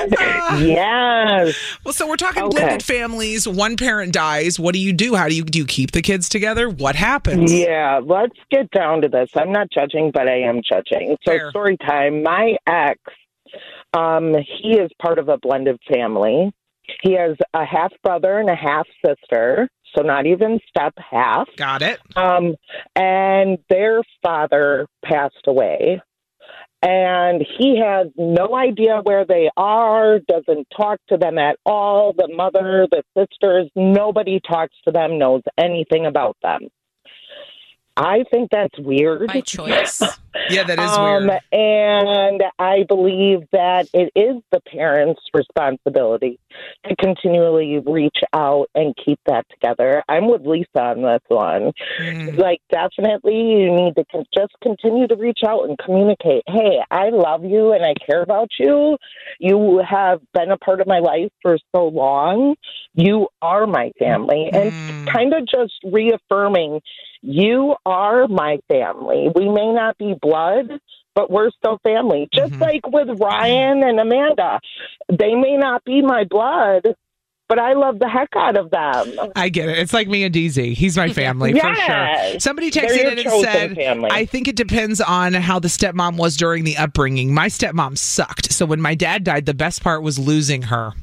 S13: Yes.
S5: Well, so we're talking
S13: Okay.
S5: blended families. One parent dies. What do you do? How do you do you keep the kids together? What happens?
S13: Yeah, let's get down to this. I'm not judging, but I am judging. So,
S5: Fair.
S13: story time. My ex, um, he is part of a blended family. He has a half brother and a half sister, so not even step half.
S5: Got it.
S13: Um, and their father passed away. And he has no idea where they are, doesn't talk to them at all. The mother, the sisters, nobody talks to them, knows anything about them. I think that's weird.
S6: By choice.
S5: Yeah, that is
S13: Um,
S5: weird.
S13: and I believe that it is the parents' responsibility to continually reach out and keep that together. I'm with Lisa on this one.
S5: Mm.
S13: Like, definitely you need to con- just continue to reach out and communicate. Hey, I love you and I care about you. You have been a part of my life for so long. You are my family. And
S5: Mm.
S13: kind of just reaffirming, you are my family. We may not be blood, but we're still family. Just
S5: Mhm.
S13: like with Ryan and Amanda. They may not be my blood, but I love the heck out of them.
S5: I get it. It's like me and D Z. He's my family for sure.
S13: Yes.
S5: Somebody
S13: They're
S5: texted
S13: your
S5: in and
S13: chosen
S5: said,
S13: family.
S5: I think it depends on how the stepmom was during the upbringing. My stepmom sucked. So when my dad died, the best part was losing her.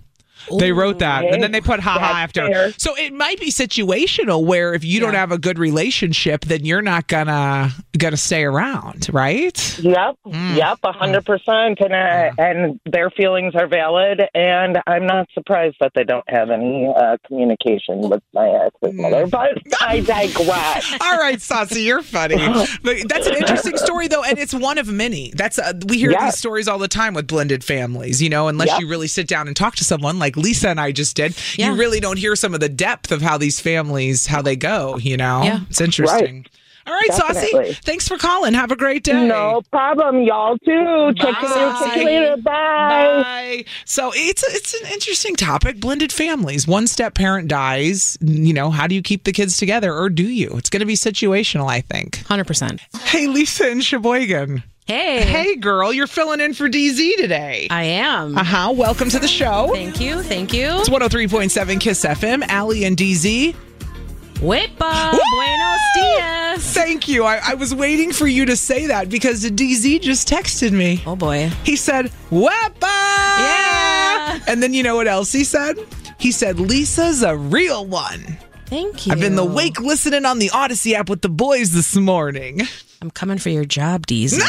S5: They wrote that, and then they put haha
S13: That's
S5: after.
S13: fair.
S5: So it might be situational where if you don't have a good relationship, then you're not gonna gonna stay around, right?
S13: Yep,
S5: Mm.
S13: yep, a hundred percent, and uh, and their feelings are valid, and I'm not surprised that they don't have any uh, communication with my ex's mother. But I digress.
S5: All right, Saucy, you're funny. But that's an interesting story, though, and it's one of many. That's uh, we hear
S13: Yes.
S5: these stories all the time with blended families. You know, unless
S13: Yep.
S5: you really sit down and talk to someone like Lisa and I just did,
S6: Yeah.
S5: you really don't hear some of the depth of how these families how they go. You know,
S6: Yeah.
S5: it's interesting. All right,
S13: Definitely.
S5: Saucy, thanks for calling. Have a great day.
S13: No problem, y'all too. Check you later. Check you later. Bye.
S5: Bye. So it's it's an interesting topic. Blended families. One step parent dies. You know, how do you keep the kids together, or do you? It's going to be situational, I think.
S6: one hundred percent.
S5: Hey, Lisa in Sheboygan.
S6: Hey.
S5: Hey, girl, you're filling in for D Z today.
S6: I am.
S5: Uh huh. Welcome to the show.
S6: Thank you. Thank you.
S5: It's one oh three point seven Kiss F M. Allie and D Z.
S6: Wepa.
S5: Woo!
S6: Buenos dias.
S5: Thank you. I, I was waiting for you to say that because D Z just texted me.
S6: Oh, boy.
S5: He said, Wepa!
S6: Yeah.
S5: And then you know what else he said? He said, Lisa's a real one.
S6: Thank you.
S5: I've been awake listening on the Odyssey app with the boys this morning.
S6: I'm coming for your job, D Z.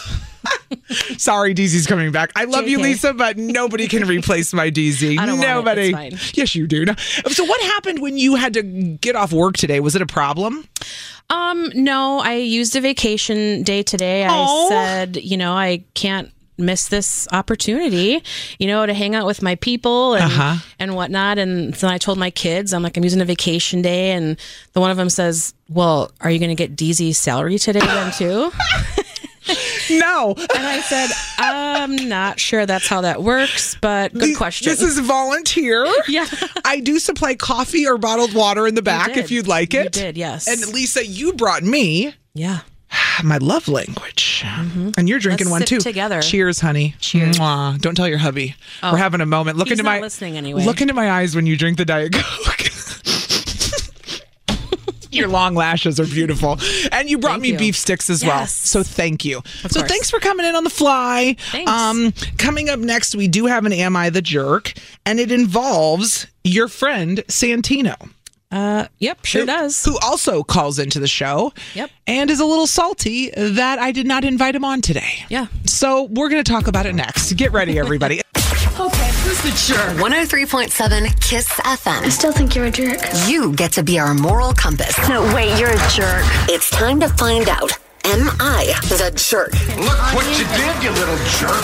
S5: Sorry, D Z's coming back. I love you,
S6: J K.
S5: Lisa, but nobody can replace my D Z.
S6: I don't want it.
S5: Nobody.
S6: It's fine.
S5: Yes, you do. So what happened when you had to get off work today? Was it a problem?
S6: Um, no, I used a vacation day today.
S5: Aw.
S6: I said, you know, I can't miss this opportunity, you know, to hang out with my people and
S5: Uh-huh.
S6: and whatnot. And so I told my kids, I'm like, I'm using a vacation day, and the one of them says, "Well, are you going to get D Z's salary today then too?"
S5: No.
S6: And I said, I'm not sure that's how that works, but good
S5: Th-
S6: question.
S5: This is volunteer.
S6: Yeah.
S5: I do supply coffee or bottled water in the back
S6: did.
S5: if you'd like it.
S6: You did, yes.
S5: And Lisa, you brought me
S6: yeah.
S5: my love language. And you're drinking
S6: Let's
S5: one
S6: sip
S5: too.
S6: together.
S5: Cheers, honey.
S6: Cheers.
S5: Mwah. Don't tell your hubby.
S6: Oh.
S5: We're having a moment. Look
S6: He's
S5: into
S6: not
S5: my
S6: listening anyway.
S5: Look into my eyes when you drink the Diet Coke. Your long lashes are beautiful. And you brought
S6: Thank
S5: me
S6: you.
S5: beef sticks as well.
S6: Yes.
S5: So thank you.
S6: Of
S5: so
S6: course.
S5: thanks for coming in on the fly.
S6: Thanks.
S5: Um, coming up next, we do have an Am I the Jerk? And it involves your friend Santino.
S6: Uh, yep, sure
S5: who,
S6: does.
S5: Who also calls into the show.
S6: Yep.
S5: And is a little salty that I did not invite him on today.
S6: Yeah.
S5: So we're going to talk about it next. Get ready, everybody.
S7: Okay, who's the jerk? one oh three point seven Kiss F M.
S14: I still think you're a jerk.
S7: You get to be our moral compass.
S14: No, wait, you're a jerk.
S7: It's time to find out. Am I the jerk?
S12: Look what you did, you little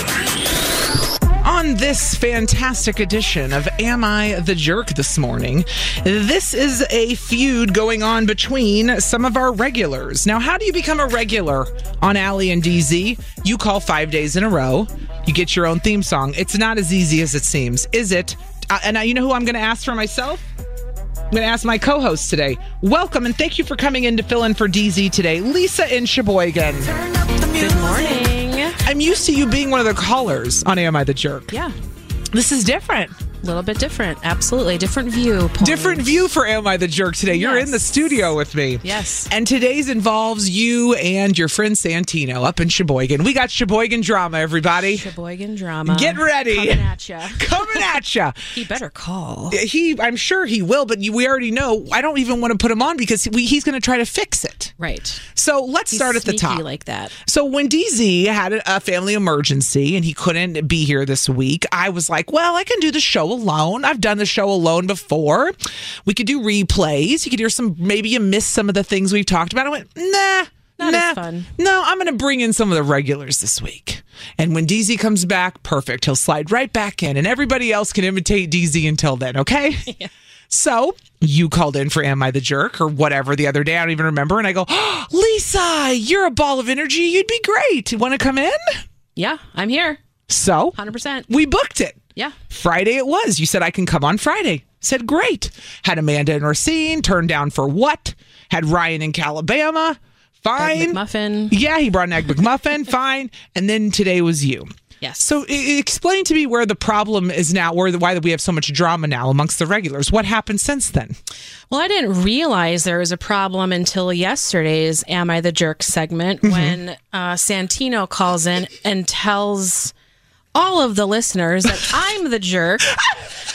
S12: jerk.
S5: On this fantastic edition of Am I the Jerk this morning, this is a feud going on between some of our regulars. Now, how do you become a regular on Allie and D Z? You call five days in a row. You get your own theme song. It's not as easy as it seems, is it? Uh, and uh, you know who I'm going to ask for myself? I'm going to ask my co-host today. Welcome and thank you for coming in to fill in for D Z today. Lisa in Sheboygan.
S6: Good morning.
S5: I'm used to you being one of the callers on Am I the Jerk?
S6: Yeah.
S5: This is different.
S6: A little bit different. Absolutely. Different view. Point.
S5: Different view for Am I the Jerk today. You're
S6: Yes.
S5: in the studio with me.
S6: Yes.
S5: And today's involves you and your friend Santino up in Sheboygan. We got Sheboygan drama, everybody.
S6: Sheboygan drama.
S5: Get ready.
S6: Coming at ya.
S5: Coming at ya.
S6: He better call.
S5: He, I'm sure he will, but you, we already know. I don't even want to put him on because we, he's going to try to fix it.
S6: Right.
S5: So let's
S6: He's
S5: start at the
S6: sneaky
S5: top.
S6: like that.
S5: So when D Z had a a family emergency and he couldn't be here this week, I was like, well, I can do the show alone. I've done the show alone before. We could do replays. You could hear some, maybe you missed some of the things we've talked about. I went, nah.
S6: Not
S5: nah,
S6: as fun.
S5: No, I'm going to bring in some of the regulars this week. And when D Z comes back, perfect. He'll slide right back in and everybody else can imitate D Z until then, okay?
S6: Yeah.
S5: So you called in for Am I the Jerk or whatever the other day. I don't even remember. And I go, oh, Lisa, you're a ball of energy. You'd be great. Want to come in?
S6: Yeah, I'm here.
S5: So
S6: one hundred percent.
S5: we booked it.
S6: Yeah.
S5: Friday it was. You said I can come on Friday. Said great. Had Amanda and Racine. Turned down for what? Had Ryan in Calabama. Fine.
S6: Egg McMuffin.
S5: Yeah, he brought an Egg McMuffin. Fine. And then today was you.
S6: Yes.
S5: So I- explain to me where the problem is now, where the, why we have so much drama now amongst the regulars. What happened since then?
S6: Well, I didn't realize there was a problem until yesterday's Am I the Jerk segment
S5: Mm-hmm.
S6: when uh, Santino calls in and tells all of the listeners that I'm the jerk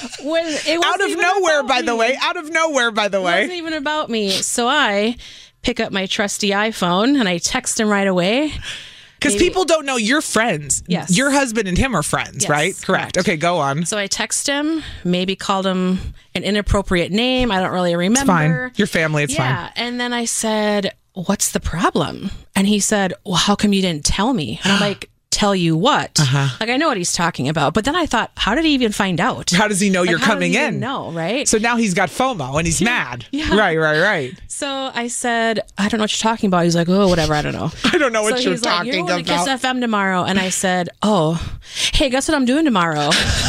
S6: When it wasn't
S5: out of
S6: even
S5: nowhere,
S6: about
S5: by the
S6: me.
S5: way. Out of nowhere, by the
S6: It
S5: way.
S6: wasn't even about me. So I pick up my trusty iPhone and I text him right away.
S5: Because
S6: Maybe-
S5: people don't know you're friends.
S6: Yes.
S5: Your husband and him are friends,
S6: Yes,
S5: right? Correct. Okay, go on.
S6: So I text him, maybe called him an inappropriate name. I don't really remember.
S5: It's fine. Your family, it's
S6: yeah.
S5: fine.
S6: And then I said, what's the problem? And he said, well, how come you didn't tell me? And I'm like, tell you what?
S5: Uh-huh.
S6: Like, I know what he's talking about. But then I thought, how did he even find out?
S5: How does he know
S6: Like,
S5: you're
S6: how does
S5: coming
S6: he
S5: in?
S6: even know, right?
S5: So now he's got FOMO and he's mad.
S6: Yeah.
S5: Right, right, right.
S6: So I said, I don't know what you're talking about. He's like, oh, whatever. I don't know.
S5: I don't know what
S6: so
S5: you're
S6: he's
S5: talking
S6: like, you're going to Kiss
S5: about.
S6: F M tomorrow. And I said, oh, hey, guess what I'm doing tomorrow?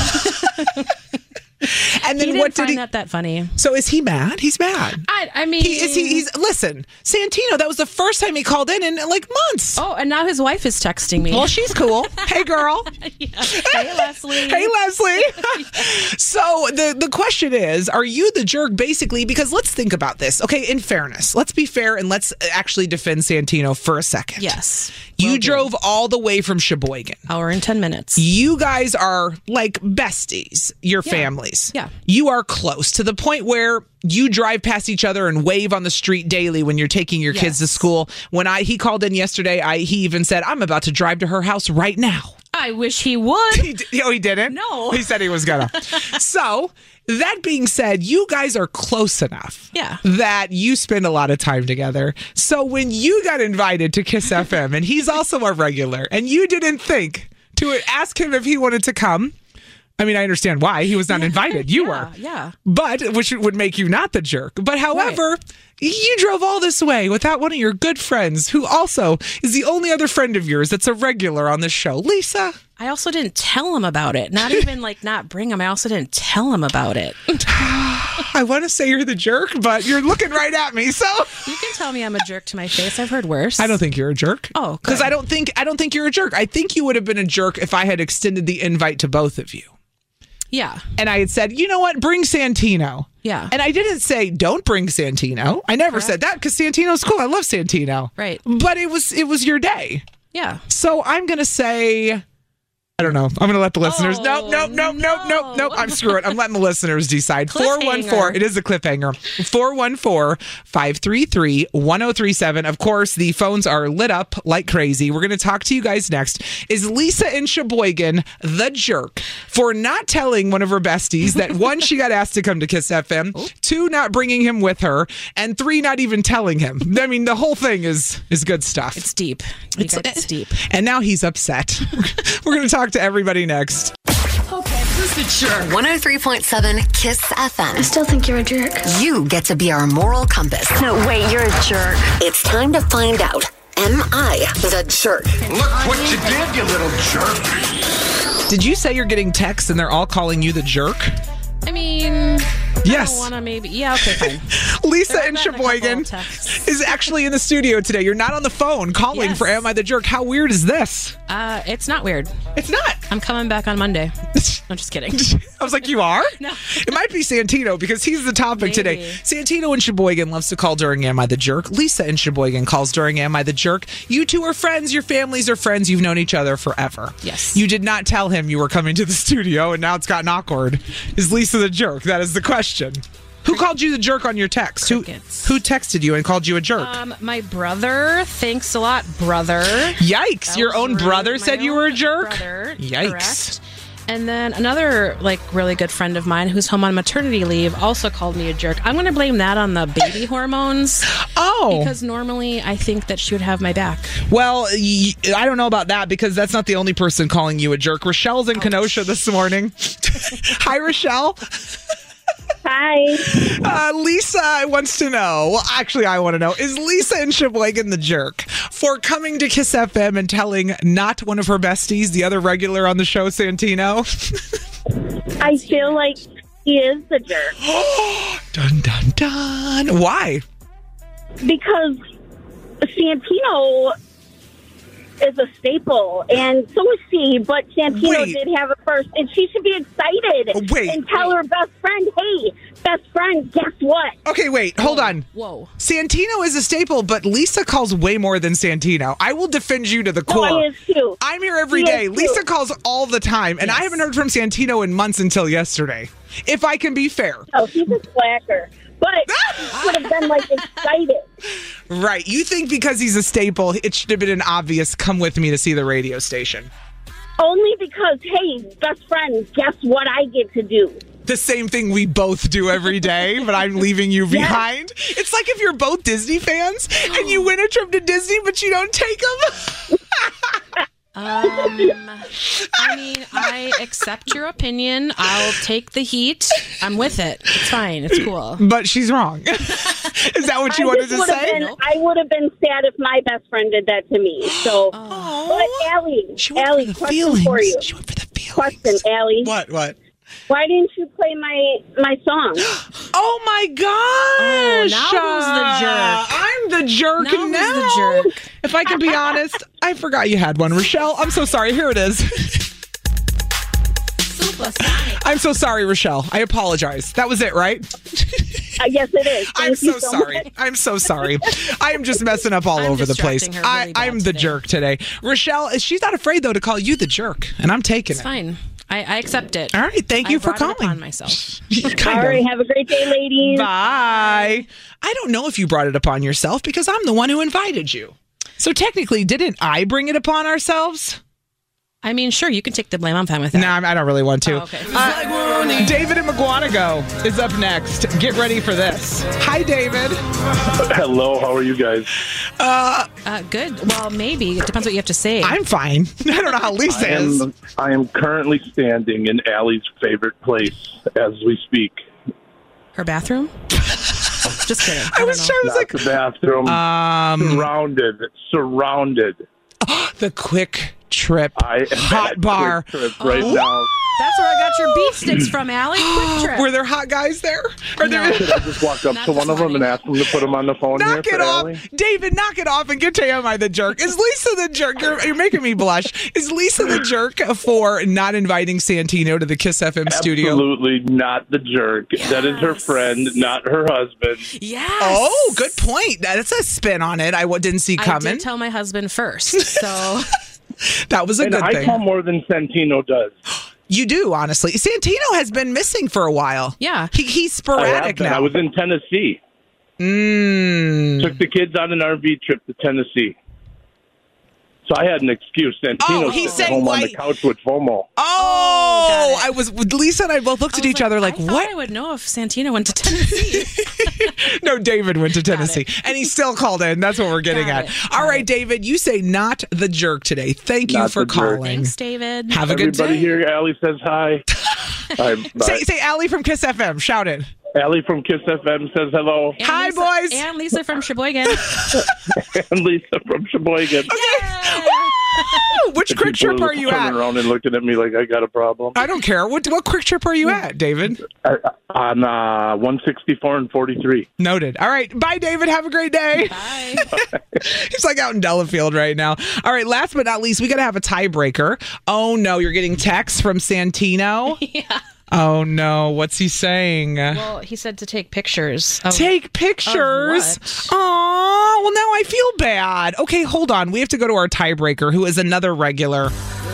S5: And then
S6: he didn't
S5: what did
S6: find
S5: he?
S6: that that funny.
S5: So is he mad? He's mad.
S6: I, I mean,
S5: He is he. He's listen, Santino. That was the first time he called in in like months.
S6: Oh, and now his wife is texting me.
S5: Well, she's cool. Hey, girl.
S6: Yeah. Hey, Leslie.
S5: Hey, Leslie. So the the question is, are you the jerk? Basically, because let's think about this. Okay, in fairness, let's be fair and let's actually defend Santino for a second.
S6: Yes.
S5: You
S6: Will do.
S5: drove all the way from Sheboygan.
S6: Hour and ten minutes.
S5: You guys are like besties, your
S6: Yeah.
S5: families.
S6: Yeah.
S5: You are close to the point where you drive past each other and wave on the street daily when you're taking your kids to
S6: Yes.
S5: school. When I he called in yesterday, I he even said, I'm about to drive to her house right now.
S6: I wish he would.
S5: He, d- oh, he didn't?
S6: No.
S5: He said he was gonna. So, that being said, you guys are close enough
S6: Yeah.
S5: that you spend a lot of time together. So, when you got invited to Kiss F M, and he's also a regular, and you didn't think to ask him if he wanted to come, I mean, I understand why. He was not invited. You
S6: yeah,
S5: were.
S6: Yeah.
S5: But, which would make you not the jerk. But however, you drove all this way without one of your good friends, who also is the only other friend of yours that's a regular on this show, Lisa.
S6: I also didn't tell him about it. Not even like not bring him. I also didn't tell him about it.
S5: I want to say you're the jerk, but you're looking right at me. So
S6: You can tell me I'm a jerk to my face. I've heard worse.
S5: I don't think you're a jerk.
S6: Oh,
S5: because
S6: good.
S5: I don't think I don't think you're a jerk. I think you would have been a jerk if I had extended the invite to both of you.
S6: Yeah.
S5: And I had said, you know what, bring Santino.
S6: Yeah.
S5: And I didn't say don't bring Santino. I never
S6: Correct.
S5: said that because Santino's cool. I love Santino.
S6: Right.
S5: But it was it was your day.
S6: Yeah.
S5: So I'm gonna say, I don't know. I'm going to let the listeners.
S6: Oh,
S5: nope, nope, nope, nope, nope, nope. I'm screw it. I'm letting the listeners decide. four one four. It is a cliffhanger. four one four, five three three, one oh three seven. Of course, the phones are lit up like crazy. We're going to talk to you guys next. Is Lisa in Sheboygan the jerk for not telling one of her besties that one, she got asked to come to Kiss F M, two, not bringing him with her, and three, not even telling him? I mean, the whole thing is is good stuff.
S6: It's deep. It's, it's deep.
S5: And now he's upset. We're going to talk to everybody next.
S7: Okay, who's the jerk? one oh three point seven Kiss F M.
S14: I still think you're a jerk.
S7: You get to be our moral compass.
S14: No, wait, you're a jerk.
S7: It's time to find out. Am I the jerk?
S12: Look what you did, you little jerk.
S5: Did you say you're getting texts and they're all calling you the jerk?
S6: I mean,
S5: Yes.
S6: I want to maybe. Yeah, okay, fine.
S5: Lisa
S6: There
S5: in
S6: have been a couple
S5: Sheboygan
S6: of texts.
S5: is actually in the studio today. You're not on the phone calling
S6: Yes.
S5: for Am I the Jerk? How weird is this?
S6: Uh, it's not weird.
S5: It's not.
S6: I'm coming back on Monday. I'm just kidding.
S5: I was like, you are?
S6: No.
S5: It might be Santino because he's the topic today.
S6: Maybe.
S5: Santino in Sheboygan loves to call during Am I the Jerk. Lisa in Sheboygan calls during Am I the Jerk. You two are friends. Your families are friends. You've known each other forever.
S6: Yes.
S5: You did not tell him you were coming to the studio and now it's gotten awkward. Is Lisa the jerk? That is the question. Who called you the jerk on your text? Who,
S6: Crickets.
S5: who texted you and called you a jerk?
S6: Um, my brother. Thanks a lot, brother.
S5: Yikes.
S6: That
S5: your
S6: was
S5: own
S6: rude.
S5: brother
S6: My
S5: said you were a
S6: own
S5: jerk?
S6: Brother,
S5: Yikes.
S6: correct. And then another like really good friend of mine who's home on maternity leave also called me a jerk. I'm going to blame that on the baby hormones.
S5: Oh.
S6: Because normally I think that she would have my back.
S5: Well, y- I don't know about that because that's not the only person calling you a jerk. Rochelle's in
S6: Ouch.
S5: Kenosha this morning. Hi, Rochelle.
S8: Hi.
S5: Uh, Lisa wants to know, well, actually, I want to know, is Lisa in Sheboygan the jerk for coming to Kiss F M and telling not one of her besties, the other regular on the show, Santino?
S8: I feel like he is the jerk
S5: Dun, dun, dun. Why?
S8: because Santino
S15: is a staple, and so is she. But Santino
S5: Wait.
S15: did have it first, and she should be excited.
S5: Wait.
S15: and tell her best friend, "Hey, best friend, guess what?"
S5: Okay, wait, hold on.
S6: Whoa.
S5: Santino is a staple, but Lisa calls way more than Santino. I will defend you to the
S15: No,
S5: core.
S15: I is too.
S5: I'm here every
S15: He
S5: day.
S15: is too.
S5: Lisa calls all the time, and I haven't heard from Santino in months until yesterday. If I can be fair.
S15: Oh, he's a slacker. But he would have been like excited.
S5: Right. You think because he's a staple, it should have been an obvious come with me to see the radio station.
S15: Only because, hey, best friend, guess what I get to do?
S5: The same thing we both do every day, but I'm leaving you behind. It's like if you're both Disney fans and you win a trip to Disney, but you don't take them.
S6: Um, I mean, I accept your opinion. I'll take the heat. I'm with it. It's fine. It's cool.
S5: But she's wrong. Is that what you
S15: I
S5: wanted
S15: just
S5: to
S15: would've
S5: say?
S15: Been, I would have been sad if my best friend did that to me. So, but Allie, Allie, question
S5: feelings.
S15: for you.
S5: She went for the feelings.
S15: Question, Allie.
S5: What? What?
S15: Why didn't you play my my song?
S5: Oh my gosh!
S6: Oh, now who's the jerk?
S5: I'm the jerk
S6: Now
S5: now.
S6: who's the jerk?
S5: If I can be honest, I forgot you had one, Rochelle. I'm so sorry. Here it is. I'm so sorry, Rochelle. I apologize. That was it, right?
S15: Uh, yes, it is. Thank
S5: I'm
S15: you
S5: so,
S15: so
S5: sorry.
S15: much.
S5: I'm so sorry. I am just messing up all
S6: I'm
S5: over the place.
S6: distracting her
S5: I,
S6: really bad
S5: I'm the
S6: today.
S5: jerk today. Rochelle, she's not afraid, though, to call you the jerk, and I'm taking
S6: It's
S5: it.
S6: fine. I, I accept it.
S5: All right. Thank you
S6: I
S5: for
S6: brought it
S5: calling.
S6: upon myself.
S5: Kind
S15: All
S5: of.
S15: right, have a great day, ladies.
S5: Bye. I don't know if you brought it upon yourself because I'm the one who invited you. So technically, didn't I bring it upon ourselves?
S6: I mean, sure, you can take the blame. I'm fine with that.
S5: No, nah, I don't really want to.
S6: Oh, okay.
S5: Uh, David in McGuanago is up next. Get ready for this. Hi, David.
S16: Hello, how are you guys?
S5: Uh,
S6: Uh, good. Well, maybe. It depends what you have to say.
S5: I'm fine. I don't know how Lisa
S16: I
S5: is.
S16: am, I am currently standing in Allie's favorite place as we speak.
S6: Her bathroom? Just kidding. I,
S5: I
S6: don't
S5: was
S6: know.
S5: trying to
S16: Not
S5: like
S16: the bathroom.
S5: Um,
S16: surrounded. Surrounded.
S5: the Quick Trip
S16: I am
S5: hot
S16: at
S5: bar.
S16: Quick Trip right
S6: Oh.
S16: now.
S6: That's where I got your beef sticks from, Allie. Quick Trip.
S5: Were there hot guys there? Are there?
S16: Should I just walk up
S6: Not
S16: to
S6: this
S16: one of them
S6: morning.
S16: and ask them to put them on the phone
S5: Knock
S16: here
S5: it
S16: for
S5: off.
S16: Allie?
S5: David, knock it off and get to Am I the Jerk? Is Lisa the jerk? You're, you're making me blush. Is Lisa the jerk for not inviting Santino to the Kiss F M studio?
S16: Absolutely not the jerk. That is her friend, not her husband.
S6: Yes.
S5: Oh, good point. That's a spin on it. I w- didn't see
S6: I
S5: coming.
S6: did tell my husband first, so
S5: That was a
S16: And
S5: good
S16: I
S5: thing.
S16: call more than Santino does.
S5: You do, honestly. Santino has been missing for a while.
S6: yeah.
S5: He, he's
S16: I, have
S5: sporadic
S16: been.
S5: now.
S16: I was in Tennessee.
S5: Mm.
S16: Took the kids on an R V trip to Tennessee. So I had an excuse.
S5: Oh,
S16: Santino
S5: he
S16: sitting
S5: said
S16: home on the
S5: white.
S16: couch with FOMO.
S5: Oh,
S6: got it.
S5: I was. Lisa and I both looked
S6: I
S5: at
S6: was
S5: each other like,
S6: I thought
S5: what?
S6: I would know if Santino went to Tennessee.
S5: No, David went to Tennessee, and he still called in. That's what we're getting
S6: Got
S5: at.
S6: it.
S5: All
S6: Got
S5: right,
S6: it.
S5: David, you say not the jerk today. Thank you
S16: Not
S5: for
S16: the jerk.
S5: calling.
S6: Thanks, David.
S5: Have a good
S16: Everybody
S5: day.
S16: here, Allie says hi. Hi, bye.
S5: Say, say Allie from Kiss F M. Shout it.
S16: Allie from Kiss F M says hello.
S6: And
S5: Hi,
S6: Lisa,
S5: boys.
S6: And Lisa from Sheboygan.
S16: And Lisa from Sheboygan.
S5: Woo! Which quick trip
S16: People
S5: are you
S16: turning
S5: at?
S16: around and looking at me like I got a problem.
S5: I don't care. What what quick trip are you at, David?
S16: Uh, on uh, one sixty-four and forty-three.
S5: Noted. All right. Bye, David. Have a great day.
S6: Bye.
S5: He's like out in Delafield right now. All right. Last but not least, we got to have a tiebreaker. Oh, no. You're getting texts from Santino?
S6: Yeah.
S5: Oh, no. What's he saying?
S6: Well, he said to take pictures. Of,
S5: Take pictures.
S6: Of
S5: Oh, well, now I feel bad. Okay, hold on. We have to go to our tiebreaker, who is another regular.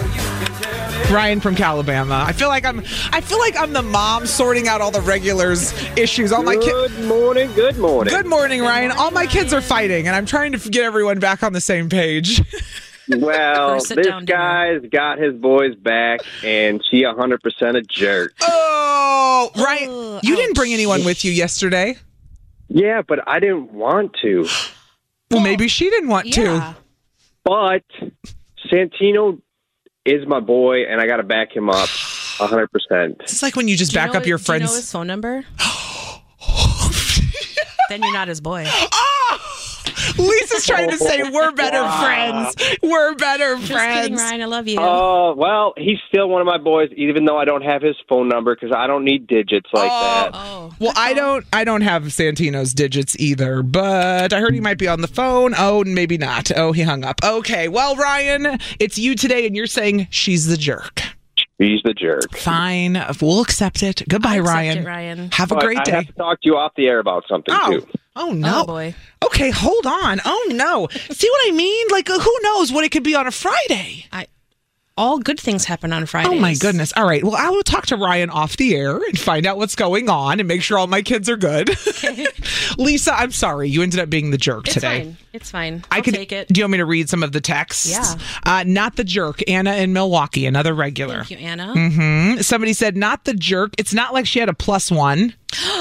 S5: Ryan from Calabama. I feel like I'm. I feel like I'm the mom sorting out all the regulars' issues. All my kids.
S17: Good morning. Good morning.
S5: Good morning, Ryan. All my kids are fighting, and I'm trying to get everyone back on the same page.
S17: Well,
S6: Or sit
S17: this
S6: down dinner.
S17: guy's got his boys back, and she one hundred percent a jerk.
S5: Oh, Ryan,
S6: Oh,
S5: you didn't
S6: ouch.
S5: bring anyone with you yesterday.
S17: Yeah, but I didn't want to.
S5: Well, maybe she didn't want
S6: Yeah.
S5: to.
S17: But Santino is my boy, and I got to back him up one hundred percent.
S5: It's like when you just
S6: Do you
S5: back
S6: know-
S5: up your
S6: do you
S5: friends.
S6: know his phone number? Then you're not his boy.
S5: Oh! Lisa was trying to say we're better
S17: Wow.
S5: friends. We're better
S6: Just
S5: friends.
S6: kidding, Ryan. I love you.
S17: Oh, well, he's still one of my boys, even though I don't have his phone number because I don't need digits like that.
S6: Oh.
S5: Well, I don't I don't have Santino's digits either, but I heard he might be on the phone. Oh, maybe not. Oh, he hung up. Okay. Well, Ryan, it's you today, and you're saying she's the jerk.
S17: He's the jerk.
S5: Fine. We'll accept it. Goodbye,
S6: I'll accept
S5: Ryan.
S6: it, Ryan.
S5: Have a
S17: But
S5: great
S17: I
S5: day.
S17: have to talk to you off the air about something,
S5: Oh.
S17: too.
S5: Oh, no.
S6: Oh, boy.
S5: Okay, hold on. Oh, no. See what I mean? Like, uh, who knows what it could be on a Friday?
S6: I, all good things happen on Fridays.
S5: Oh, my goodness. All right. Well, I will talk to Ryan off the air and find out what's going on and make sure all my kids are good. Okay. Lisa, I'm sorry. You ended up being the jerk
S6: It's
S5: today.
S6: fine. It's fine. I'll
S5: I could
S6: take it.
S5: Do you want me to read some of the texts?
S6: Yeah.
S5: Uh, not the jerk. Anna in Milwaukee, another regular.
S6: Thank you, Anna.
S5: Mm-hmm. Somebody said, not the jerk. It's not like she had a plus one.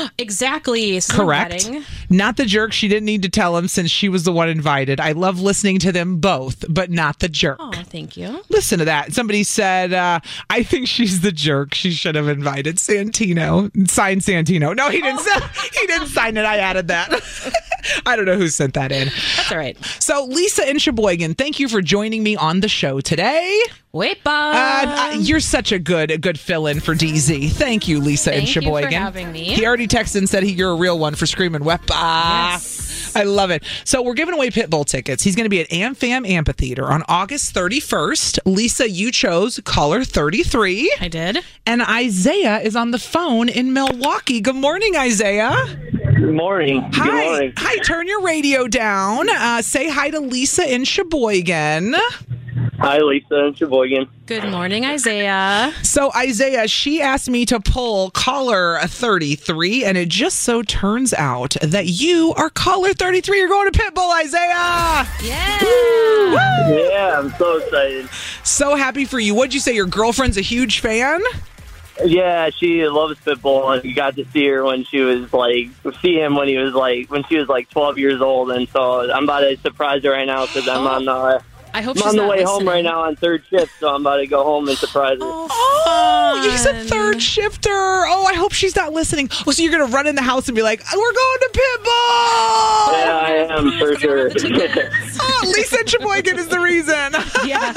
S6: Exactly. So
S5: Correct.
S6: wedding.
S5: Not the jerk. She didn't need to tell him since she was the one invited. I love listening to them both, but not the jerk.
S6: Oh, thank you.
S5: Listen to that. Somebody said, uh, I think she's the jerk. She should have invited Santino. Signed Santino. No, he didn't.
S6: Oh.
S5: He didn't sign it. I added that. I don't know who sent that in.
S6: That's all right.
S5: So, Lisa in Sheboygan, thank you for joining me on the show today.
S6: Wait,
S5: Uh, uh, you're such a good, a good fill-in for D Z. Thank you, Lisa in
S6: Thank you for
S5: Sheboygan.
S6: having me.
S5: He already texted and said he, you're a real one for Screaming Wepa.
S6: Yes.
S5: I love it. So we're giving away Pitbull tickets. He's going to be at AmFam Amphitheater on August thirty-first. Lisa, you chose caller thirty-three.
S6: I did.
S5: And Isaiah is on the phone in Milwaukee. Good morning, Isaiah.
S18: Good morning.
S5: Hi.
S18: Good morning.
S5: Hi, turn your radio down. Uh, say hi to Lisa in Sheboygan.
S18: Hi, Lisa in Sheboygan.
S6: Good morning, Isaiah.
S5: So, Isaiah, she asked me to pull caller thirty-three, and it just so turns out that you are caller thirty-three. You're going to Pitbull, Isaiah.
S6: Yeah.
S5: Woo! Woo!
S18: Yeah, I'm so excited.
S5: So happy for you. What'd you say? Your girlfriend's a huge fan?
S18: Yeah, she loves Pitbull, and we got to see her when she was like, see him when he was like, when she was like twelve years old, and so I'm about to surprise her right now because I'm on uh,
S6: I hope
S18: I'm
S6: she's
S18: on the
S6: not
S18: way
S6: listening.
S18: home right now on third shift, so I'm about to go home and surprise her.
S5: Oh, he's a third shifter. Oh, I hope she's not listening. Oh, so you're going to run in the house and be like, we're going to Pitbull.
S18: Yeah, I am for sure.
S5: Oh, Lisa Sheboygan is the reason.
S6: Yeah.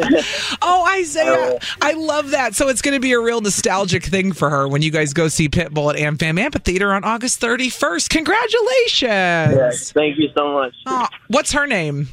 S5: Oh, Isaiah, I love that. So it's going to be a real nostalgic thing for her when you guys go see Pitbull at AmFam Amphitheater on August thirty-first. Congratulations.
S18: Yes, thank you so much.
S5: Oh, what's her name?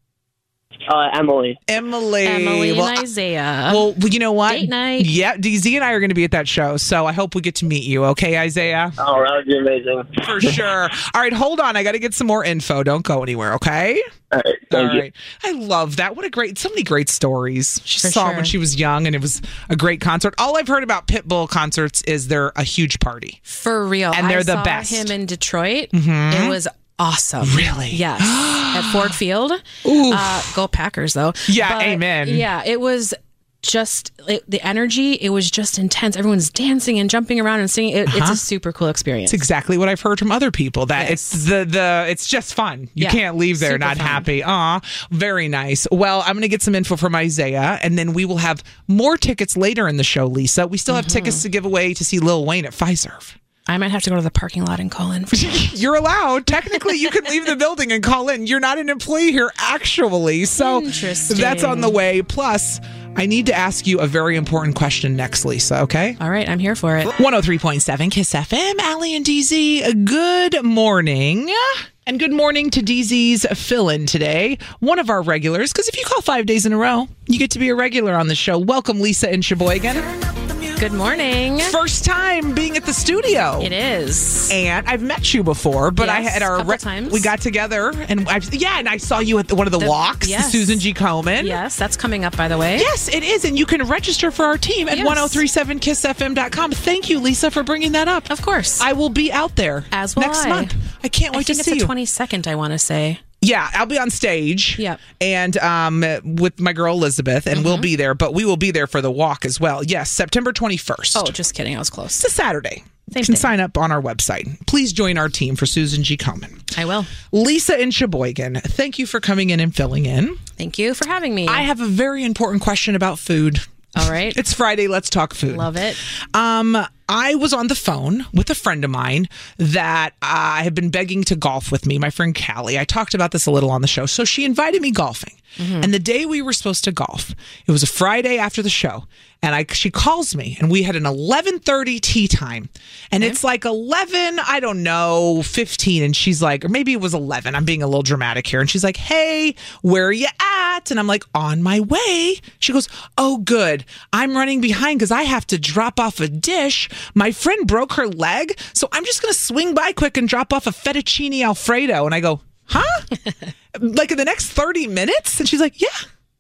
S18: Uh, Emily.
S5: Emily.
S6: Emily and
S5: Well,
S6: Isaiah.
S5: Well, you know what?
S6: Date night.
S5: Yeah, D Z and I are going to be at that show, so I hope we get to meet you. Okay, Isaiah?
S18: Oh, that would be amazing.
S5: For sure. All right, hold on. I got to get some more info. Don't go anywhere, okay?
S18: All right, thank
S5: All
S18: you.
S5: right. I love that. What a great, so many great stories. She
S6: For
S5: saw it
S6: sure.
S5: when she was young, and it was a great concert. All I've heard about Pitbull concerts is they're a huge party.
S6: For real.
S5: And they're
S6: I
S5: the
S6: saw
S5: best.
S6: him in Detroit.
S5: Mhm.
S6: It was awesome.
S5: Really?
S6: Yes. At Ford Field.
S5: Ooh.
S6: Uh, go Packers, though.
S5: Yeah, amen.
S6: Yeah, it was just it, the energy. It was just intense. Everyone's dancing and jumping around and singing. It, It's
S5: Uh-huh.
S6: a super cool experience.
S5: It's exactly what I've heard from other people. That
S6: Yes.
S5: it's the the it's just fun. You
S6: Yeah,
S5: can't leave there
S6: super
S5: not
S6: fun.
S5: happy. Aw, very nice. Well, I'm gonna get some info from Isaiah, and then we will have more tickets later in the show. Lisa, we still have
S6: Mm-hmm.
S5: tickets to give away to see Lil Wayne at Fiserv.
S6: I might have to go to the parking lot and call in. For
S5: You're allowed. Technically, you can leave the building and call in. You're not an employee here, actually. So
S6: Interesting.
S5: that's on the way. Plus, I need to ask you a very important question next, Lisa, okay?
S6: All right, I'm here for it.
S5: one oh three point seven KISS F M, Allie and D Z, good morning. And good morning to D Z's fill-in today, one of our regulars, because if you call five days in a row, you get to be a regular on the show. Welcome, Lisa in Sheboygan.
S6: Good morning.
S5: First time being at the studio.
S6: It is.
S5: And I've met you before, but I
S6: Yes,
S5: had our
S6: couple times.
S5: we got together, and I, yeah, and I saw you at the, one of the,
S6: The-
S5: walks,
S6: yes.
S5: the Susan G. Komen.
S6: Yes, that's coming up, by the way.
S5: Yes, it is, and you can register for our team at
S6: Yes.
S5: ten thirty-seven kiss f m dot com. Thank you, Lisa, for bringing that up.
S6: Of course.
S5: I will be out there
S6: As will
S5: next
S6: I.
S5: month. I can't
S6: I
S5: wait to
S6: think
S5: see
S6: it's
S5: you.
S6: the twenty-second, I want to say.
S5: Yeah, I'll be on stage.
S6: Yep.
S5: And um, with my girl Elizabeth, and we'll be there, but we will be there for the walk as well. Yes, September twenty-first.
S6: Oh, just kidding. I was close.
S5: It's a Saturday.
S6: Same
S5: you can
S6: thing.
S5: sign up on our website. Please join our team for Susan G. Komen.
S6: I will.
S5: Lisa in Sheboygan, thank you for coming in and filling in.
S6: Thank you for having me.
S5: I have a very important question about food.
S6: All right.
S5: It's Friday. Let's talk food.
S6: Love it.
S5: Um, I was on the phone with a friend of mine that I have been begging to golf with me, my friend Callie. I talked about this a little on the show. So she invited me golfing. Mm-hmm. And the day we were supposed to golf, it was a Friday after the show. And I, she calls me, and we had an eleven thirty tee time. And okay. It's like eleven, I don't know, fifteen. And she's like, or maybe it was eleven. I'm being a little dramatic here. And she's like, hey, where are you at? And I'm like, on my way. She goes, oh, good. I'm running behind because I have to drop off a dish. My friend broke her leg, so I'm just going to swing by quick and drop off a fettuccine Alfredo. And I go, huh? Like in the next thirty minutes? And she's like, yeah.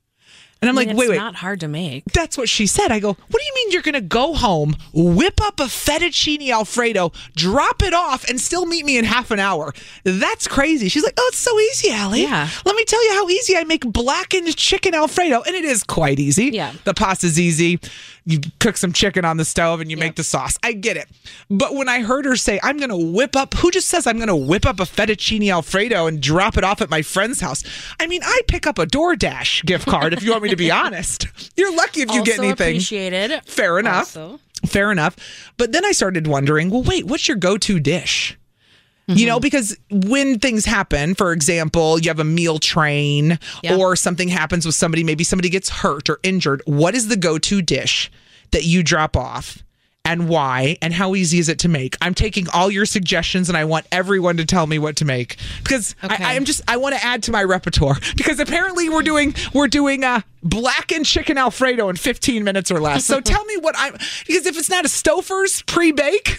S5: And I'm
S6: I mean,
S5: like, wait, wait.
S6: It's not hard to make.
S5: That's what she said. I go, what do you mean you're going to go home, whip up a fettuccine Alfredo, drop it off, and still meet me in half an hour? That's crazy. She's like, oh, it's so easy, Allie.
S6: Yeah.
S5: Let me tell you how easy I make blackened chicken Alfredo. And it is quite easy.
S6: Yeah.
S5: The pasta's easy. You cook some chicken on the stove and you yep. make the sauce. I get it. But when I heard her say, I'm going to whip up, who just says I'm going to whip up a fettuccine Alfredo and drop it off at my friend's house? I mean, I pick up a DoorDash gift card if you want me to be honest. You're lucky if you
S6: also
S5: get anything.
S6: Appreciated.
S5: Fair enough.
S6: Also.
S5: Fair enough. But then I started wondering, well, wait, what's your go-to dish? Mm-hmm. You know, because when things happen, for example, you have a meal train yeah. or something happens with somebody, maybe somebody gets hurt or injured. What is the go-to dish that you drop off and why and how easy is it to make? I'm taking all your suggestions and I want everyone to tell me what to make because okay. I, I'm just I want to add to my repertoire because apparently we're doing we're doing a blackened chicken Alfredo in fifteen minutes or less. So tell me what I'm because if it's not a Stouffer's pre-bake.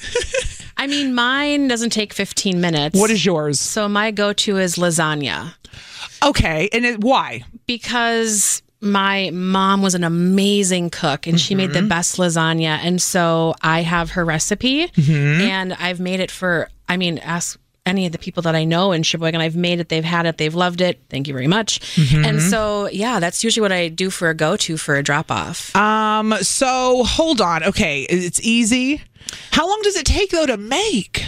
S6: I mean, mine doesn't take fifteen minutes.
S5: What is yours?
S6: So my go-to is lasagna.
S5: Okay, and it, why?
S6: Because my mom was an amazing cook and mm-hmm. she made the best lasagna. And so I have her recipe mm-hmm. and I've made it for, I mean, ask any of the people that I know in Sheboygan. I've made it, they've had it, they've loved it. Thank you very much. Mm-hmm. And so, yeah, that's usually what I do for a go-to for a drop-off.
S5: Um, so hold on. Okay, it's easy. How long does it take, though, to make?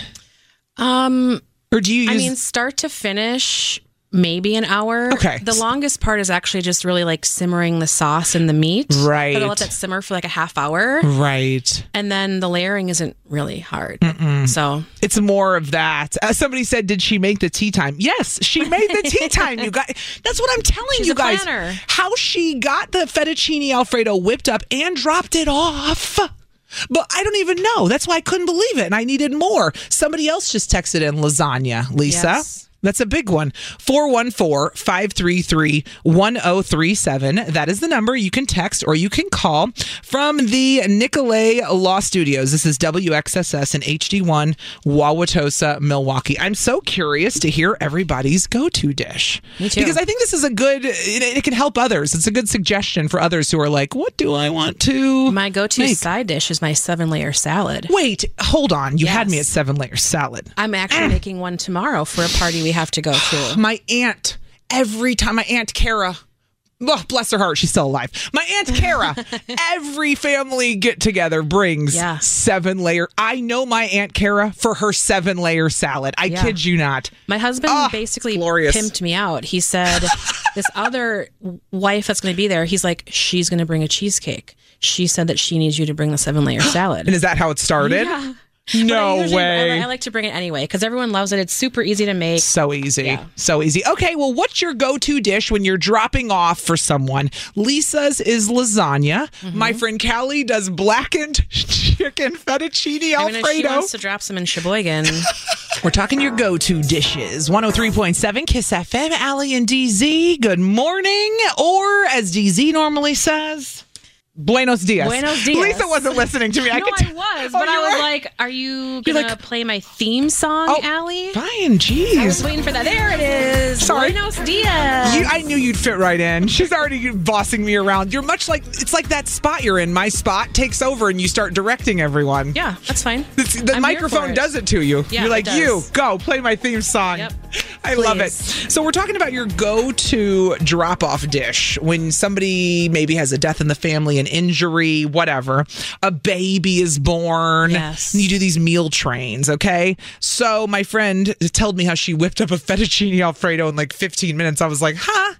S6: Um,
S5: or do you use...
S6: I mean, start to finish... Maybe an hour.
S5: Okay.
S6: The longest part is actually just really like simmering the sauce and the meat.
S5: Right.
S6: But I'll let that simmer for like a half hour.
S5: Right.
S6: And then the layering isn't really hard.
S5: Mm-mm.
S6: So
S5: it's more of that. Uh, somebody said, did she make the tea time? Yes, she made the tea time. You guys. That's what I'm telling
S6: She's
S5: you
S6: a
S5: guys.
S6: planner.
S5: How she got the fettuccine Alfredo whipped up and dropped it off. But I don't even know. That's why I couldn't believe it. And I needed more. Somebody else just texted in lasagna, Lisa. Yes. That's a big one. four one four, five three three, one zero three seven. That is the number. You can text or you can call from the Nicolay Law Studios. This is W X S S and H D one, Wauwatosa, Milwaukee. I'm so curious to hear everybody's go-to dish.
S6: Me too.
S5: Because I think this is a good, it, it can help others. It's a good suggestion for others who are like, what do I want to
S6: My go-to
S5: make?
S6: side dish is my seven-layer salad.
S5: Wait, hold on. You
S6: yes.
S5: had me at seven-layer salad.
S6: I'm actually making one tomorrow for a party we have to go to.
S5: My aunt, every time, my Aunt Kara, oh, bless her heart, she's still alive. My Aunt Kara, every family get together brings
S6: yeah.
S5: seven layer. I know my Aunt Kara for her seven layer salad. I yeah. kid you not.
S6: My husband oh, basically glorious. pimped me out. He said, this other wife that's going to be there, he's like, she's going to bring a cheesecake. She said that she needs you to bring the seven layer salad.
S5: And is that how it started?
S6: Yeah.
S5: No
S6: usually,
S5: way.
S6: I, I like to bring it anyway because everyone loves it. It's super easy to make.
S5: So easy.
S6: Yeah.
S5: So easy. Okay, well, what's your go-to dish when you're dropping off for someone? Lisa's is lasagna. Mm-hmm. My friend Callie does blackened chicken fettuccine Alfredo. I mean, if she
S6: wants to drop some in Sheboygan.
S5: We're talking your go-to dishes. one oh three point seven Kiss F M, Allie and D Z. Good morning. Or as D Z normally says... Buenos dias.
S6: Buenos dias.
S5: Lisa wasn't listening to me. I
S6: no,
S5: could t-
S6: I was,
S5: oh,
S6: but I was
S5: were?
S6: like, "Are you gonna
S5: like,
S6: play my theme song,
S5: oh,
S6: Allie?"
S5: Fine, jeez.
S6: I was waiting for that. There it is.
S5: Sorry.
S6: Buenos dias.
S5: You, I knew you'd fit right in. She's already bossing me around. You're much like it's like that spot you're in. My spot takes over, and you start directing everyone.
S6: Yeah, that's fine.
S5: It's, the
S6: I'm
S5: microphone
S6: it.
S5: does it to you.
S6: Yeah,
S5: you're like,
S6: it does.
S5: you go play my theme song.
S6: Yep.
S5: I
S6: Please.
S5: love it. So we're talking about your go-to drop-off dish when somebody maybe has a death in the family, an injury, whatever. A baby is born.
S6: Yes.
S5: You do these meal trains, okay? So my friend told me how she whipped up a fettuccine Alfredo in like fifteen minutes. I was like, huh?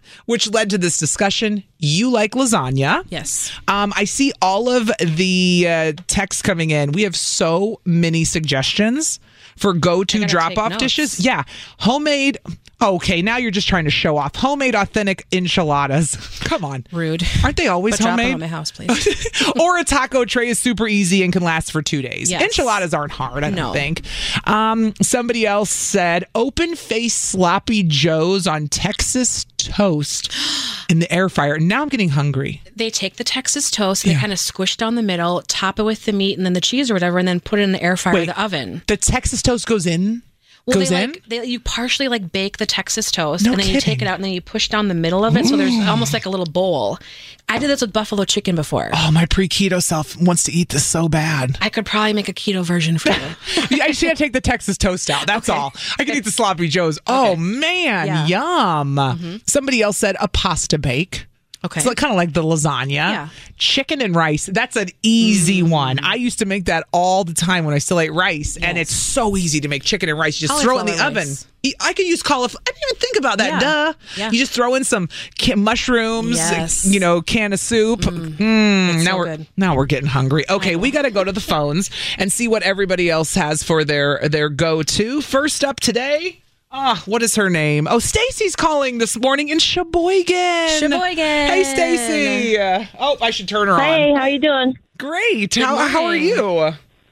S5: which led to this discussion. You like lasagna.
S6: Yes.
S5: Um, I see all of the uh, texts coming in. We have so many suggestions for go-to drop-off
S6: notes.
S5: dishes. Yeah. Homemade. Okay, now you're just trying to show off. Homemade authentic enchiladas. Come on.
S6: Rude.
S5: Aren't they always
S6: But drop
S5: homemade?
S6: them at my house, please.
S5: Or a taco tray is super easy and can last for two days.
S6: Yes.
S5: Enchiladas aren't hard, I don't
S6: No.
S5: think. Um, somebody else said open-face sloppy joes on Texas toast in the air fryer. Now I'm getting hungry.
S6: They take the Texas toast and they kind of squish down the middle, top it with the meat and then the cheese or whatever, and then put it in the air fryer or
S5: Wait,
S6: the oven.
S5: The Texas toast goes in?
S6: Well,
S5: goes
S6: they
S5: in?
S6: like they, you partially like bake the Texas toast,
S5: No
S6: and then you take
S5: kidding.
S6: it out, and then you push down the middle of it, so there's
S5: Ooh.
S6: almost like a little bowl. I did this with buffalo chicken before.
S5: Oh, my pre-keto self wants to eat this so bad.
S6: I could probably make a keto version for you.
S5: I just gotta take the Texas toast out. That's all. I can eat the sloppy joes. Oh man,
S6: Yeah.
S5: yum! Somebody else said a pasta bake.
S6: Okay.
S5: It's like, kind of like the lasagna.
S6: Yeah.
S5: Chicken and rice. That's an easy one. I used to make that all the time when I still ate rice, and it's so easy to make chicken and rice. You just throw it in the
S6: Cauliflower
S5: oven.
S6: rice.
S5: I could use cauliflower. I didn't even think about that.
S6: Yeah.
S5: Duh.
S6: Yeah.
S5: You just throw in some ca- mushrooms,
S6: Yes.
S5: you know, can of soup. Mm,
S6: It's
S5: now
S6: so
S5: we're
S6: good.
S5: now we're getting hungry. Okay, we got to go to the phones and see what everybody else has for their their go-to. First up today. Ah, what is her name? Oh, Stacy's calling this morning in Sheboygan.
S6: Sheboygan.
S5: Hey, Stacy. Uh, oh, I should turn her
S19: Hey,
S5: on.
S19: how you doing?
S5: Great.
S6: Good
S5: How, how are
S6: morning.
S5: you?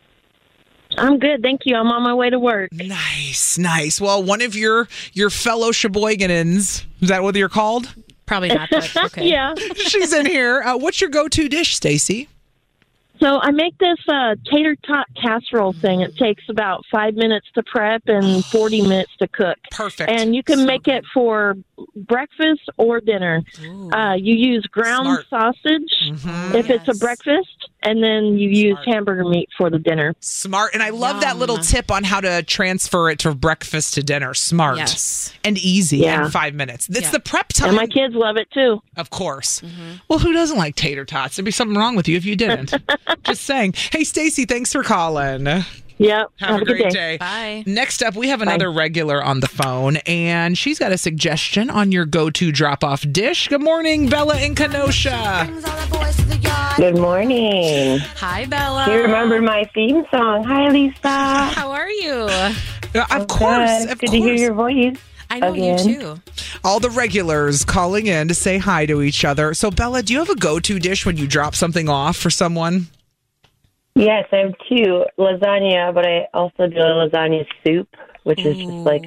S19: I'm good, thank you. I'm on my way to work.
S5: Nice, nice. Well, one of your your fellow Sheboyganans, is that what you're called?
S6: Probably not, but okay.
S19: Yeah.
S5: She's in here. Uh, what's your go-to dish, Stacy?
S19: So I make this uh, tater tot casserole thing. It takes about five minutes to prep and forty minutes to cook.
S5: Perfect.
S19: And you can make it for breakfast or dinner. Uh, you use ground
S5: Smart.
S19: sausage
S5: Mm-hmm.
S19: if it's a breakfast, and then you use hamburger meat for the dinner.
S5: Smart. And I love that
S6: Yum.
S5: little tip on how to transfer it to breakfast to dinner. Smart.
S6: Yes.
S5: And easy
S19: Yeah.
S5: in five minutes. It's
S6: Yeah.
S5: the prep time.
S19: And my kids love it too.
S5: Of course. Well, who doesn't like tater tots? There'd be something wrong with you if you didn't. Just saying. Hey, Stacy, thanks for calling.
S19: Yep.
S5: Have, a
S19: good
S5: great
S19: day.
S5: day.
S6: Bye.
S5: Next up, we have another regular on the phone, and she's got a suggestion on your go-to drop-off dish. Good morning, Bella in Kenosha.
S11: Good morning.
S6: Hi, Bella.
S11: Do you remember my theme song? Hi, Lisa.
S6: How are you?
S5: Uh, of course,
S11: Good.
S5: of
S11: Good
S5: course.
S11: to hear your voice.
S6: I know
S11: Again.
S6: you too.
S5: All the regulars calling in to say hi to each other. So, Bella, do you have a go-to dish when you drop something off for someone?
S11: Yes, I have two lasagna, but I also do a lasagna soup, which is just like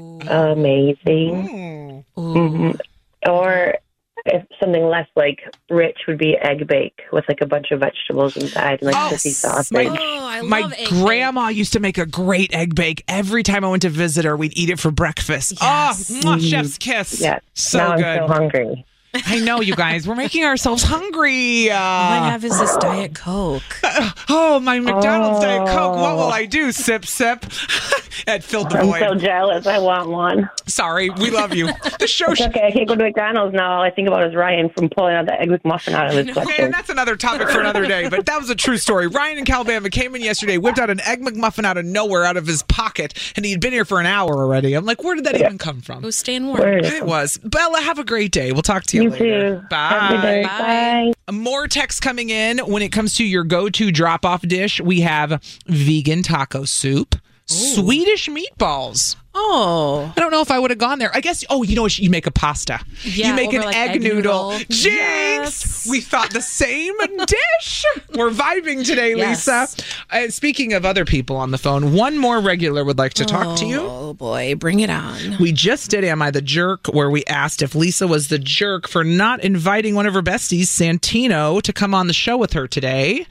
S11: amazing. Mhm. Or if something less like rich would be egg bake with like a bunch of vegetables inside and like
S5: Oh,
S11: crispy sausage.
S5: My,
S6: Oh, I
S5: my
S6: love egg
S5: grandma used to make a great egg bake. Every time I went to visit her, we'd eat it for breakfast.
S6: Yes.
S5: Oh, mwah, chef's kiss.
S11: Yeah.
S5: So
S11: now
S5: good.
S11: I'm so hungry.
S5: I know, you guys. We're making ourselves hungry. Uh,
S6: All I have is this Diet Coke.
S5: oh, my McDonald's Diet Coke. What will
S11: Oh.
S5: I do? Sip, sip. It filled the
S11: I'm
S5: void.
S11: so jealous. I want one.
S5: Sorry. We love you. The show.
S11: It's okay. I can't go to McDonald's now. All I think about is Ryan from pulling out the egg McMuffin out of his
S5: Man,
S11: sweatshirt.
S5: that's another topic for another day, but that was a true story. Ryan in Calabama came in yesterday, whipped out an egg McMuffin out of nowhere, out of his pocket, and he'd been here for an hour already. I'm like, where did that even come from?
S6: Who's staying warm?
S11: Where-
S5: It was. Bella, have a great day. We'll talk to you,
S11: You
S5: later.
S11: too.
S5: Bye.
S11: Have a good day.
S6: Bye.
S11: Bye.
S5: More text coming in. When it comes to your go-to drop-off dish, we have vegan taco soup, Swedish meatballs.
S6: Oh.
S5: I don't know if I would have gone there. I guess, oh, you know what? You make a pasta.
S6: Yeah,
S5: you make
S6: over
S5: an
S6: like
S5: egg,
S6: egg
S5: noodle.
S6: noodle.
S5: Jinx!
S6: Yes.
S5: We thought the same dish. We're vibing today,
S6: Yes.
S5: Lisa. Uh, speaking of other people on the phone, one more regular would like to talk to you.
S6: Oh, boy. Bring it on.
S5: We just did Am I the Jerk, where we asked if Lisa was the jerk for not inviting one of her besties, Santino, to come on the show with her today.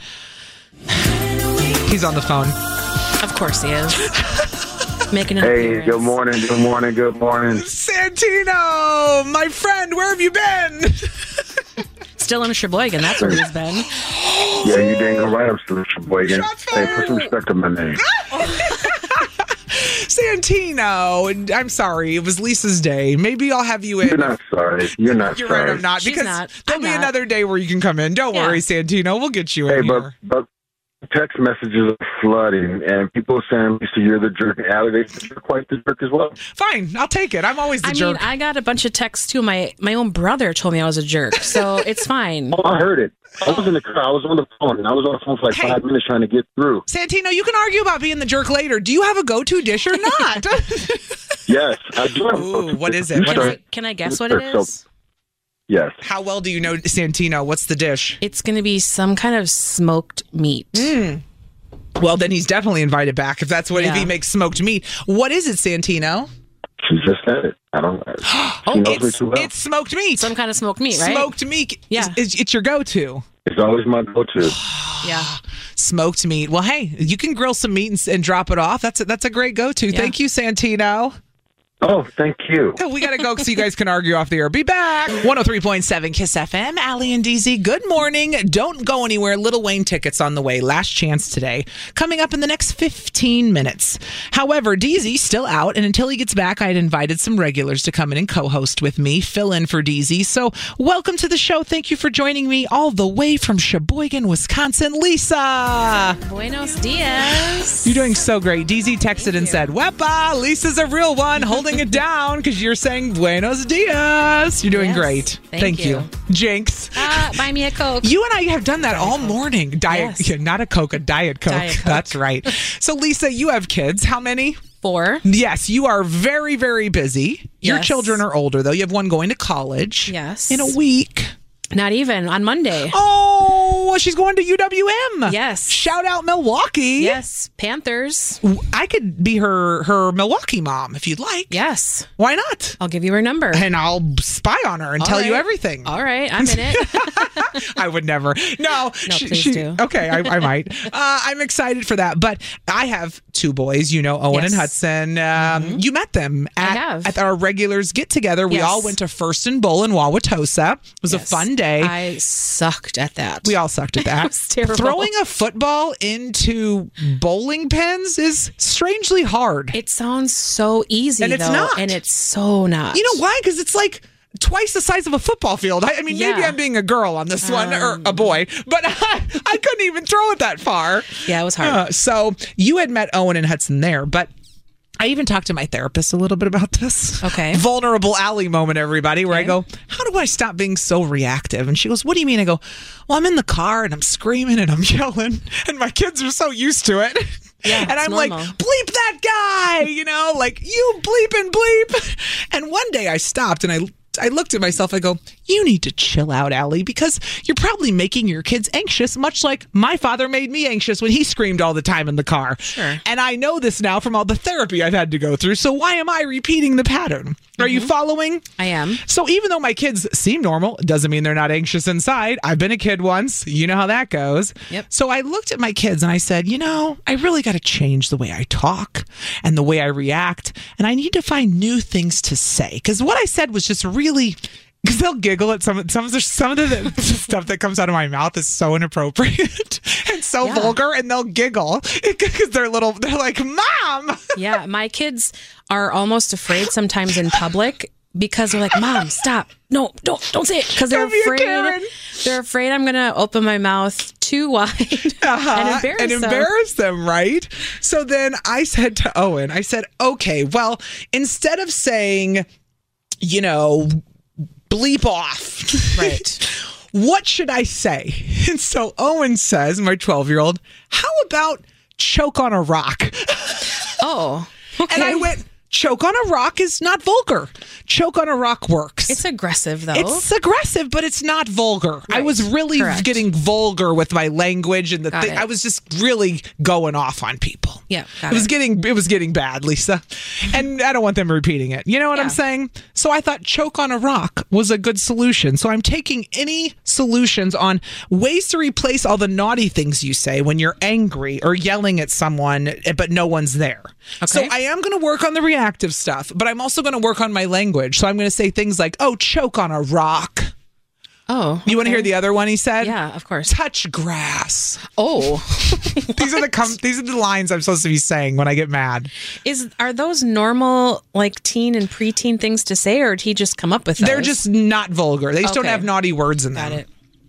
S5: He's on the phone.
S6: Of course he is. Making an
S20: Hey,
S6: appearance.
S20: good morning, good morning, good morning.
S5: Santino, my friend, where have you been?
S6: Still in Sheboygan. That's where he's been.
S20: Yeah, you didn't go right up to the Sheboygan. Hey, put some respect on my name.
S5: Santino, and I'm sorry, it was Lisa's day. Maybe I'll have you in.
S20: You're not sorry. You're not
S5: You're
S20: sorry.
S5: right, I'm not.
S6: She's
S5: because
S6: not.
S5: there'll
S6: I'm
S5: be
S6: not.
S5: another day where you can come in. Don't
S6: Yeah.
S5: worry, Santino. We'll get you
S20: Hey,
S5: in
S20: but
S5: here.
S20: but text messages are flooding, and people are saying, Lisa, you're the jerk. Allie, they think you're quite the jerk as well.
S5: Fine, I'll take it. I'm always the
S6: I
S5: jerk.
S6: mean, I got a bunch of texts too. My my own brother told me I was a jerk, so it's fine.
S20: Oh, I heard it. I was in the car. I was on the phone, and I was on the phone for like
S5: Hey.
S20: five minutes trying to get through.
S5: Santino, you can argue about being the jerk later. Do you have a go-to dish or not?
S20: Yes, I do have a
S5: Ooh,
S20: go-to
S5: what
S20: dish.
S5: is it?
S20: You
S5: What
S20: start.
S5: is it?
S6: Can I guess
S20: You
S6: what it
S20: start. So,
S6: is?
S20: yes.
S5: How well do you know Santino? What's the dish?
S6: It's going to be some kind of smoked meat.
S5: Mm. Well, then he's definitely invited back if that's what if
S6: Yeah.
S5: he makes smoked meat. What is it, Santino?
S20: She just said it. I don't.
S5: Oh,
S20: she knows me
S5: it's,
S20: too well.
S5: it's smoked meat.
S6: Some kind of smoked meat, right?
S5: Smoked meat.
S6: Yeah.
S5: Is, is, it's your go-to.
S20: It's always my go-to.
S6: Yeah.
S5: Smoked meat. Well, hey, you can grill some meat and, and drop it off. That's a, that's a great go-to.
S6: Yeah.
S5: Thank you, Santino.
S20: Oh, thank you.
S5: Oh, we got to go so you guys can argue off the air. Be back. one oh three point seven Kiss F M. Allie and D Z, good morning. Don't go anywhere. Lil Wayne tickets on the way. Last chance today. Coming up in the next fifteen minutes. However, D Z still out, and until he gets back, I had invited some regulars to come in and co-host with me, fill in for D Z. So welcome to the show. Thank you for joining me all the way from Sheboygan, Wisconsin, Lisa.
S6: Buenos dias.
S5: You're doing so great. D Z texted and said, Wepa, Lisa's a real one, holding it down because you're saying Buenos dias. You're doing
S6: Yes,
S5: great.
S6: thank
S5: you.
S6: you.
S5: Jinx.
S6: Uh, buy me a Coke.
S5: You and I have done that all morning. Diet,
S6: Yes.
S5: yeah, not a Coke, a Diet Coke.
S6: Diet Coke.
S5: That's right. So, Lisa, you have kids. How many?
S6: Four.
S5: Yes, you are very, very busy. Your
S6: Yes.
S5: children are older, though. You have one going to college.
S6: Yes.
S5: In a week.
S6: Not even. On Monday.
S5: Oh, she's going to U W M.
S6: Yes.
S5: Shout out Milwaukee.
S6: Yes. Panthers.
S5: I could be her her Milwaukee mom if you'd like.
S6: Yes.
S5: Why not?
S6: I'll give you her number.
S5: And I'll spy on her and
S6: All
S5: tell you
S6: right.
S5: everything.
S6: All right. I'm in it.
S5: I would never. No.
S6: No, please do.
S5: Okay, I, I might. Uh, I'm excited for that. But I have two boys, you know, Owen
S6: Yes.
S5: and Hudson. Um, You met them
S6: I
S5: at,
S6: have.
S5: at our regulars get together. We
S6: Yes.
S5: all went to First and Bowl in Wauwatosa. It was
S6: Yes.
S5: a fun day.
S6: I sucked at that.
S5: We all sucked at that.
S6: It was terrible.
S5: Throwing a football into bowling pins is strangely hard.
S6: It sounds so easy,
S5: And it's
S6: though,
S5: not.
S6: and it's so not.
S5: You know why? Because it's like twice the size of a football field. I, I mean, maybe
S6: Yeah.
S5: I'm being a girl on this one, or a
S6: Um.
S5: boy, but I, I couldn't even throw it that far.
S6: Yeah, it was hard.
S5: Uh, so you had met Owen and Hudson there, but I even talked to my therapist a little bit about this.
S6: Okay.
S5: Vulnerable Allie moment, everybody, where I
S6: Okay.
S5: go, how do I stop being so reactive? And she goes, what do you mean? I go, well, I'm in the car and I'm screaming and I'm yelling, and my kids are so used to it.
S6: Yeah,
S5: and
S6: it's
S5: I'm like,
S6: normal.
S5: bleep that guy, you know, like you bleep and bleep. And one day I stopped and I I looked at myself. I go, you need to chill out, Allie, because you're probably making your kids anxious, much like my father made me anxious when he screamed all the time in the car.
S6: Sure.
S5: And I know this now from all the therapy I've had to go through. So why am I repeating the pattern? Are you following?
S6: I am.
S5: So even though my kids seem normal, it doesn't mean they're not anxious inside. I've been a kid once. You know how that goes.
S6: Yep.
S5: So I looked at my kids and I said, you know, I really got to change the way I talk and the way I react. And I need to find new things to say. Because what I said was just really... Because they'll giggle at some some of the some of the stuff that comes out of my mouth is so inappropriate and so
S6: Yeah.
S5: vulgar, and they'll giggle because they're little. They're like, "Mom."
S6: Yeah, my kids are almost afraid sometimes in public because they're like, "Mom, stop! No, don't don't say it," because they're
S5: Don't be a
S6: afraid.
S5: Karen.
S6: They're afraid I'm gonna open my mouth too wide
S5: Uh-huh.
S6: and embarrass
S5: and
S6: them.
S5: embarrass them, right? So then I said to Owen, I said, "Okay, well, instead of saying, you know, bleep off,
S6: Right.
S5: what should I say?" And so Owen says, my twelve-year-old, "How about choke on a rock?"
S6: Oh, okay.
S5: And I went, choke on a rock is not vulgar. Choke on a rock works.
S6: It's aggressive, though.
S5: It's aggressive, but it's not vulgar. I
S6: Right.
S5: was really
S6: Correct.
S5: getting vulgar with my language and the
S6: Got
S5: thing.
S6: it.
S5: I was just really going off on people.
S6: Yeah, got
S5: it was
S6: it.
S5: getting it was getting bad, Lisa. And I don't want them repeating it. You know what I'm
S6: Yeah.
S5: saying? So I thought choke on a rock was a good solution. So I'm taking any solutions on ways to replace all the naughty things you say when you're angry or yelling at someone, but no one's there. So
S6: Okay.
S5: I am going to work on the reactive stuff, but I'm also going to work on my language. So I'm going to say things like, "Oh, choke on a rock."
S6: Oh,
S5: You want to
S6: okay.
S5: hear the other one he said?
S6: Yeah, of course.
S5: Touch grass.
S6: Oh,
S5: These are the com- these are the lines I'm supposed to be saying when I get mad.
S6: is are those normal like teen and preteen things to say, or did he just come up with those?
S5: They're just not vulgar. They just don't
S6: Okay.
S5: have naughty words in them.
S6: Got it.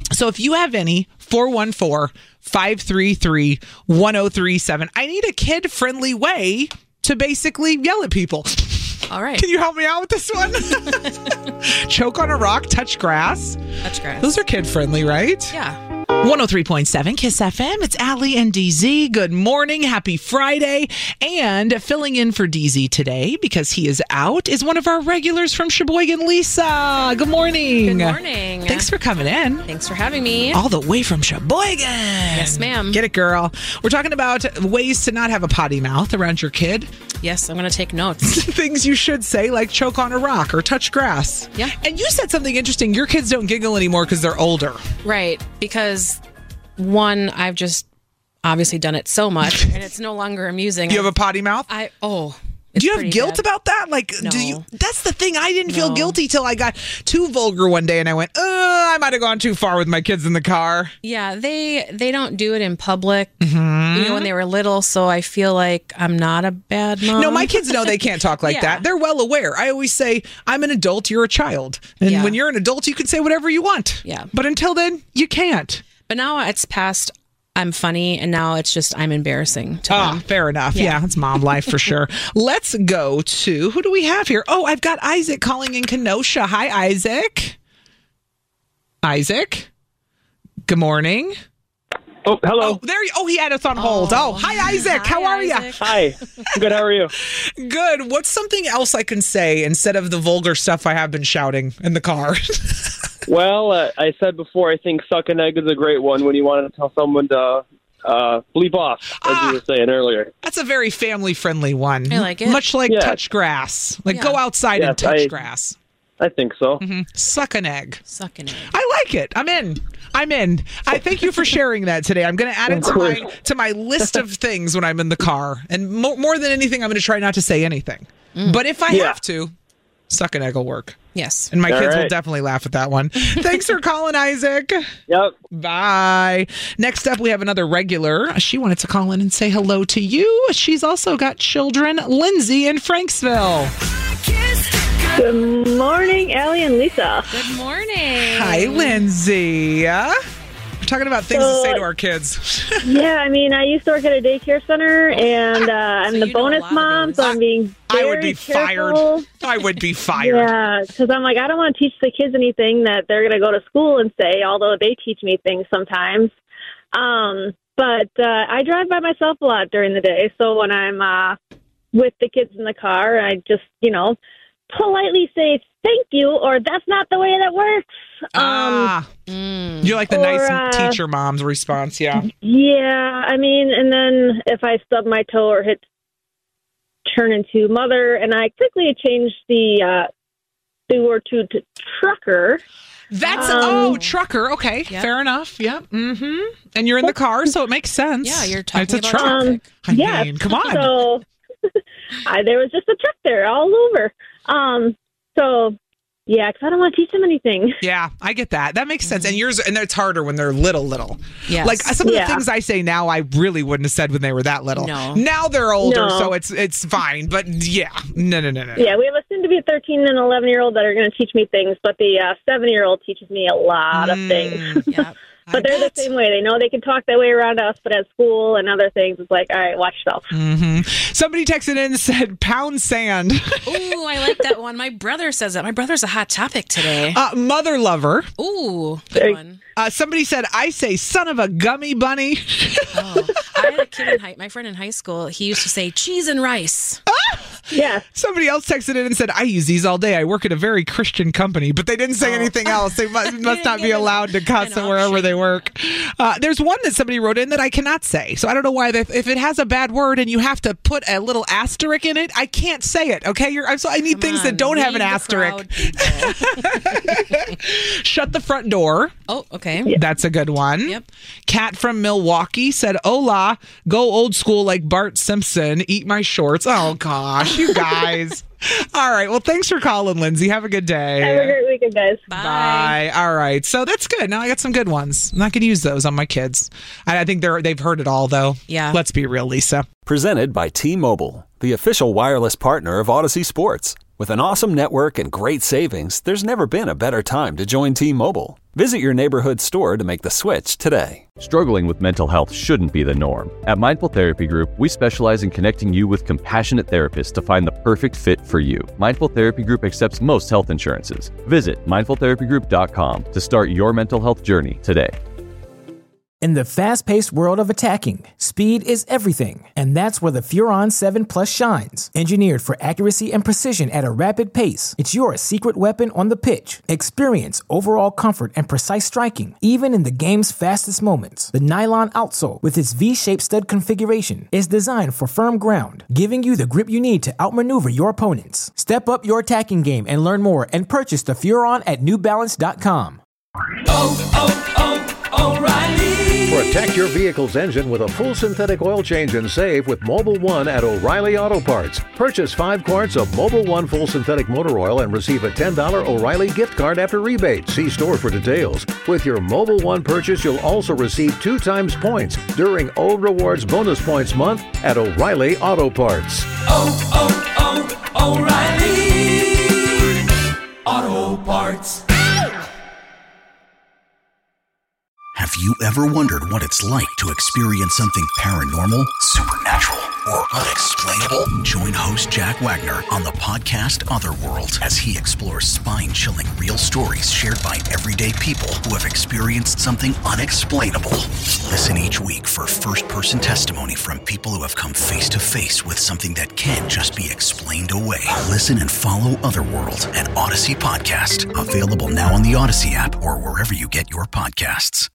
S5: So if you have any, four one four, five three three, one oh three seven. I need a kid-friendly way to basically yell at people.
S6: All right.
S5: Can you help me out with this one? Choke on a rock, touch grass.
S6: Touch grass.
S5: Those are kid-friendly, right?
S6: Yeah.
S5: one oh three point seven Kiss F M. It's Allie and D Z. Good morning. Happy Friday. And filling in for D Z today because he is out is one of our regulars from Sheboygan, Lisa. Good morning.
S6: Good morning.
S5: Thanks for coming in.
S6: Thanks for having me.
S5: All the way from Sheboygan.
S6: Yes, ma'am.
S5: Get it, girl. We're talking about ways to not have a potty mouth around your kid.
S6: Yes, I'm going to take notes.
S5: Things you should say, like choke on a rock or touch grass.
S6: Yeah.
S5: And you said something interesting. Your kids don't giggle anymore because they're older.
S6: Right. Because, one, I've just obviously done it so much, and it's no longer amusing.
S5: Do you have a potty mouth?
S6: I Oh.
S5: Do you have guilt
S6: bad.
S5: about that? Like,
S6: No.
S5: do you? That's the thing. I didn't feel
S6: No.
S5: guilty till I got too vulgar one day, and I went, uh, I might have gone too far with my kids in the car.
S6: Yeah, they they don't do it in public,
S5: Mm-hmm.
S6: you know, when they were little, so I feel like I'm not a bad mom.
S5: No, my kids know they can't talk like
S6: Yeah.
S5: that. They're well aware. I always say, I'm an adult, you're a child. And
S6: Yeah.
S5: when you're an adult, you can say whatever you want.
S6: Yeah.
S5: But until then, you can't.
S6: But now it's past I'm funny, and now it's just I'm embarrassing to
S5: Ah,
S6: them.
S5: fair enough. Yeah,
S6: Yeah.
S5: it's mom life for sure. Let's go to, who do we have here? Oh, I've got Isaac calling in Kenosha. Hi, Isaac. Isaac. Good morning.
S17: Oh, hello.
S5: Oh, there you, oh, he had us on hold. Oh, hi, Isaac. How are you?
S17: Hi. Good. How are you?
S5: Good. What's something else I can say instead of the vulgar stuff I have been shouting in the car?
S17: Well, uh, I said before, I think suck an egg is a great one when you want to tell someone to uh, bleep off, as
S5: Ah.
S17: you were saying earlier.
S5: That's a very family-friendly one.
S6: I like it.
S5: Much like
S17: Yeah.
S5: touch grass. Like
S6: Yeah.
S5: go outside and
S17: Yes,
S5: touch
S17: I-
S5: grass.
S17: I think so.
S5: Mm-hmm. Suck an egg.
S6: Suck an egg.
S5: I like it. I'm in. I'm in. I thank you for sharing that today. I'm going to add it to my to my list of things when I'm in the car. And more, more than anything, I'm going to try not to say anything. But if I
S17: Yeah.
S5: have to, suck an egg will work.
S6: Yes.
S5: And my
S17: All
S5: kids will
S17: right.
S5: definitely laugh at that one. Thanks for calling, Isaac.
S17: Yep.
S5: Bye. Next up, we have another regular. She wanted to call in and say hello to you. She's also got children, Lindsay in Franksville.
S21: Good morning, Allie and Lisa.
S6: Good morning.
S5: Hi, Lindsay. Uh, We're talking about things
S21: So-
S5: to say to our kids.
S21: Yeah, I mean, I used to work at a daycare center, and uh, I'm the bonus mom, so I'm being very
S5: I would be
S21: careful.
S5: fired. I would be fired.
S21: Yeah, because I'm like, I don't want to teach the kids anything that they're going to go to school and say, although they teach me things sometimes. Um, but uh, I drive by myself a lot during the day, so when I'm uh, with the kids in the car, I just, you know, politely say thank you, or that's not the way that works.
S5: Ah.
S21: Um,
S5: You're like the
S21: or,
S5: nice
S21: uh,
S5: teacher mom's response, yeah.
S21: Yeah, I mean, and then if I stub my toe or hit turn into mother, and I quickly changed the uh, the word to, to trucker.
S5: That's
S21: Um,
S5: oh trucker. Okay, fair enough. Yep. Mm-hmm. And you're in the car, so it makes sense.
S6: Yeah, you're talking
S5: it's a
S6: about
S5: truck.
S21: Um,
S5: I
S21: yes,
S5: mean, come on.
S21: So I, there was just a truck there all over. Um, so yeah, because I don't want to teach them anything.
S5: Yeah, I get that. That makes sense. And yours, and it's harder when they're little, little.
S21: Yes.
S5: Like some of the
S21: Yeah.
S5: things I say now, I really wouldn't have said when they were that little.
S21: No.
S5: Now they're older,
S21: No.
S5: so it's it's fine. But yeah, no, no, no, no.
S21: Yeah, we have a soon-to-be thirteen and eleven year old that are going to teach me things, but the uh, seven year old teaches me a lot of things. But they're the same way. They know they can talk their way around us, but at school and other things, it's like, all right, watch yourself.
S5: hmm Somebody texted in and said, "Pound sand."
S6: Ooh, I like that one. My brother says that. My brother's a hot topic today.
S5: Uh, mother lover.
S6: Ooh, good one.
S5: Uh, somebody said, "I say son of a gummy bunny."
S6: I had a kid in high, my friend in high school. He used to say cheese and rice.
S21: Yeah.
S5: Somebody else texted in and said, "I use these all day. I work at a very Christian company," but they didn't say anything else. They must, must not be allowed to cuss wherever they work. Uh, there's one that somebody wrote in that I cannot say, so I don't know why. They, if it has a bad word and you have to put a little asterisk in it, I can't say it. Okay, You're, I'm so I need things that don't have an asterisk. Shut the front door.
S6: Oh, okay.
S5: That's a good one.
S6: Yep.
S5: Kat from Milwaukee said, "Hola, go old school like Bart Simpson. Eat my shorts." Oh gosh, you guys. All right. Well, thanks for calling, Lindsay. Have a good day.
S21: Have a great weekend, guys.
S5: Bye. All right. So that's good. Now I got some good ones. I'm not going to use those on my kids. I, I think they're they've heard it all, though.
S6: Yeah.
S5: Let's be real, Lisa.
S3: Presented by T-Mobile, the official wireless partner of Odyssey Sports. With an awesome network and great savings, there's never been a better time to join T-Mobile. Visit your neighborhood store to make the switch today.
S4: Struggling with mental health shouldn't be the norm. At Mindful Therapy Group, we specialize in connecting you with compassionate therapists to find the perfect fit for you. Mindful Therapy Group accepts most health insurances. Visit mindful therapy group dot com to start your mental health journey today.
S1: In the fast-paced world of attacking, speed is everything, and that's where the Furon seven Plus shines. Engineered for accuracy and precision at a rapid pace, it's your secret weapon on the pitch. Experience overall comfort and precise striking, even in the game's fastest moments. The nylon outsole, with its V-shaped stud configuration, is designed for firm ground, giving you the grip you need to outmaneuver your opponents. Step up your attacking game and learn more and purchase the Furon at new balance dot com.
S22: Oh, oh, oh, O'Reilly! Protect your vehicle's engine with a full synthetic oil change and save with Mobil one at O'Reilly Auto Parts. Purchase five quarts of Mobil one full synthetic motor oil and receive a ten dollars O'Reilly gift card after rebate. See store for details. With your Mobil one purchase, you'll also receive two times points during O Rewards Bonus Points Month at O'Reilly Auto Parts.
S12: Oh, oh, oh, O'Reilly Auto Parts.
S23: Have you ever wondered what it's like to experience something paranormal, supernatural, or unexplainable? Join host Jack Wagner on the podcast Otherworld as he explores spine-chilling real stories shared by everyday people who have experienced something unexplainable. Listen each week for first-person testimony from people who have come face-to-face with something that can't just be explained away. Listen and follow Otherworld, an Odyssey podcast, available now on the Odyssey app or wherever you get your podcasts.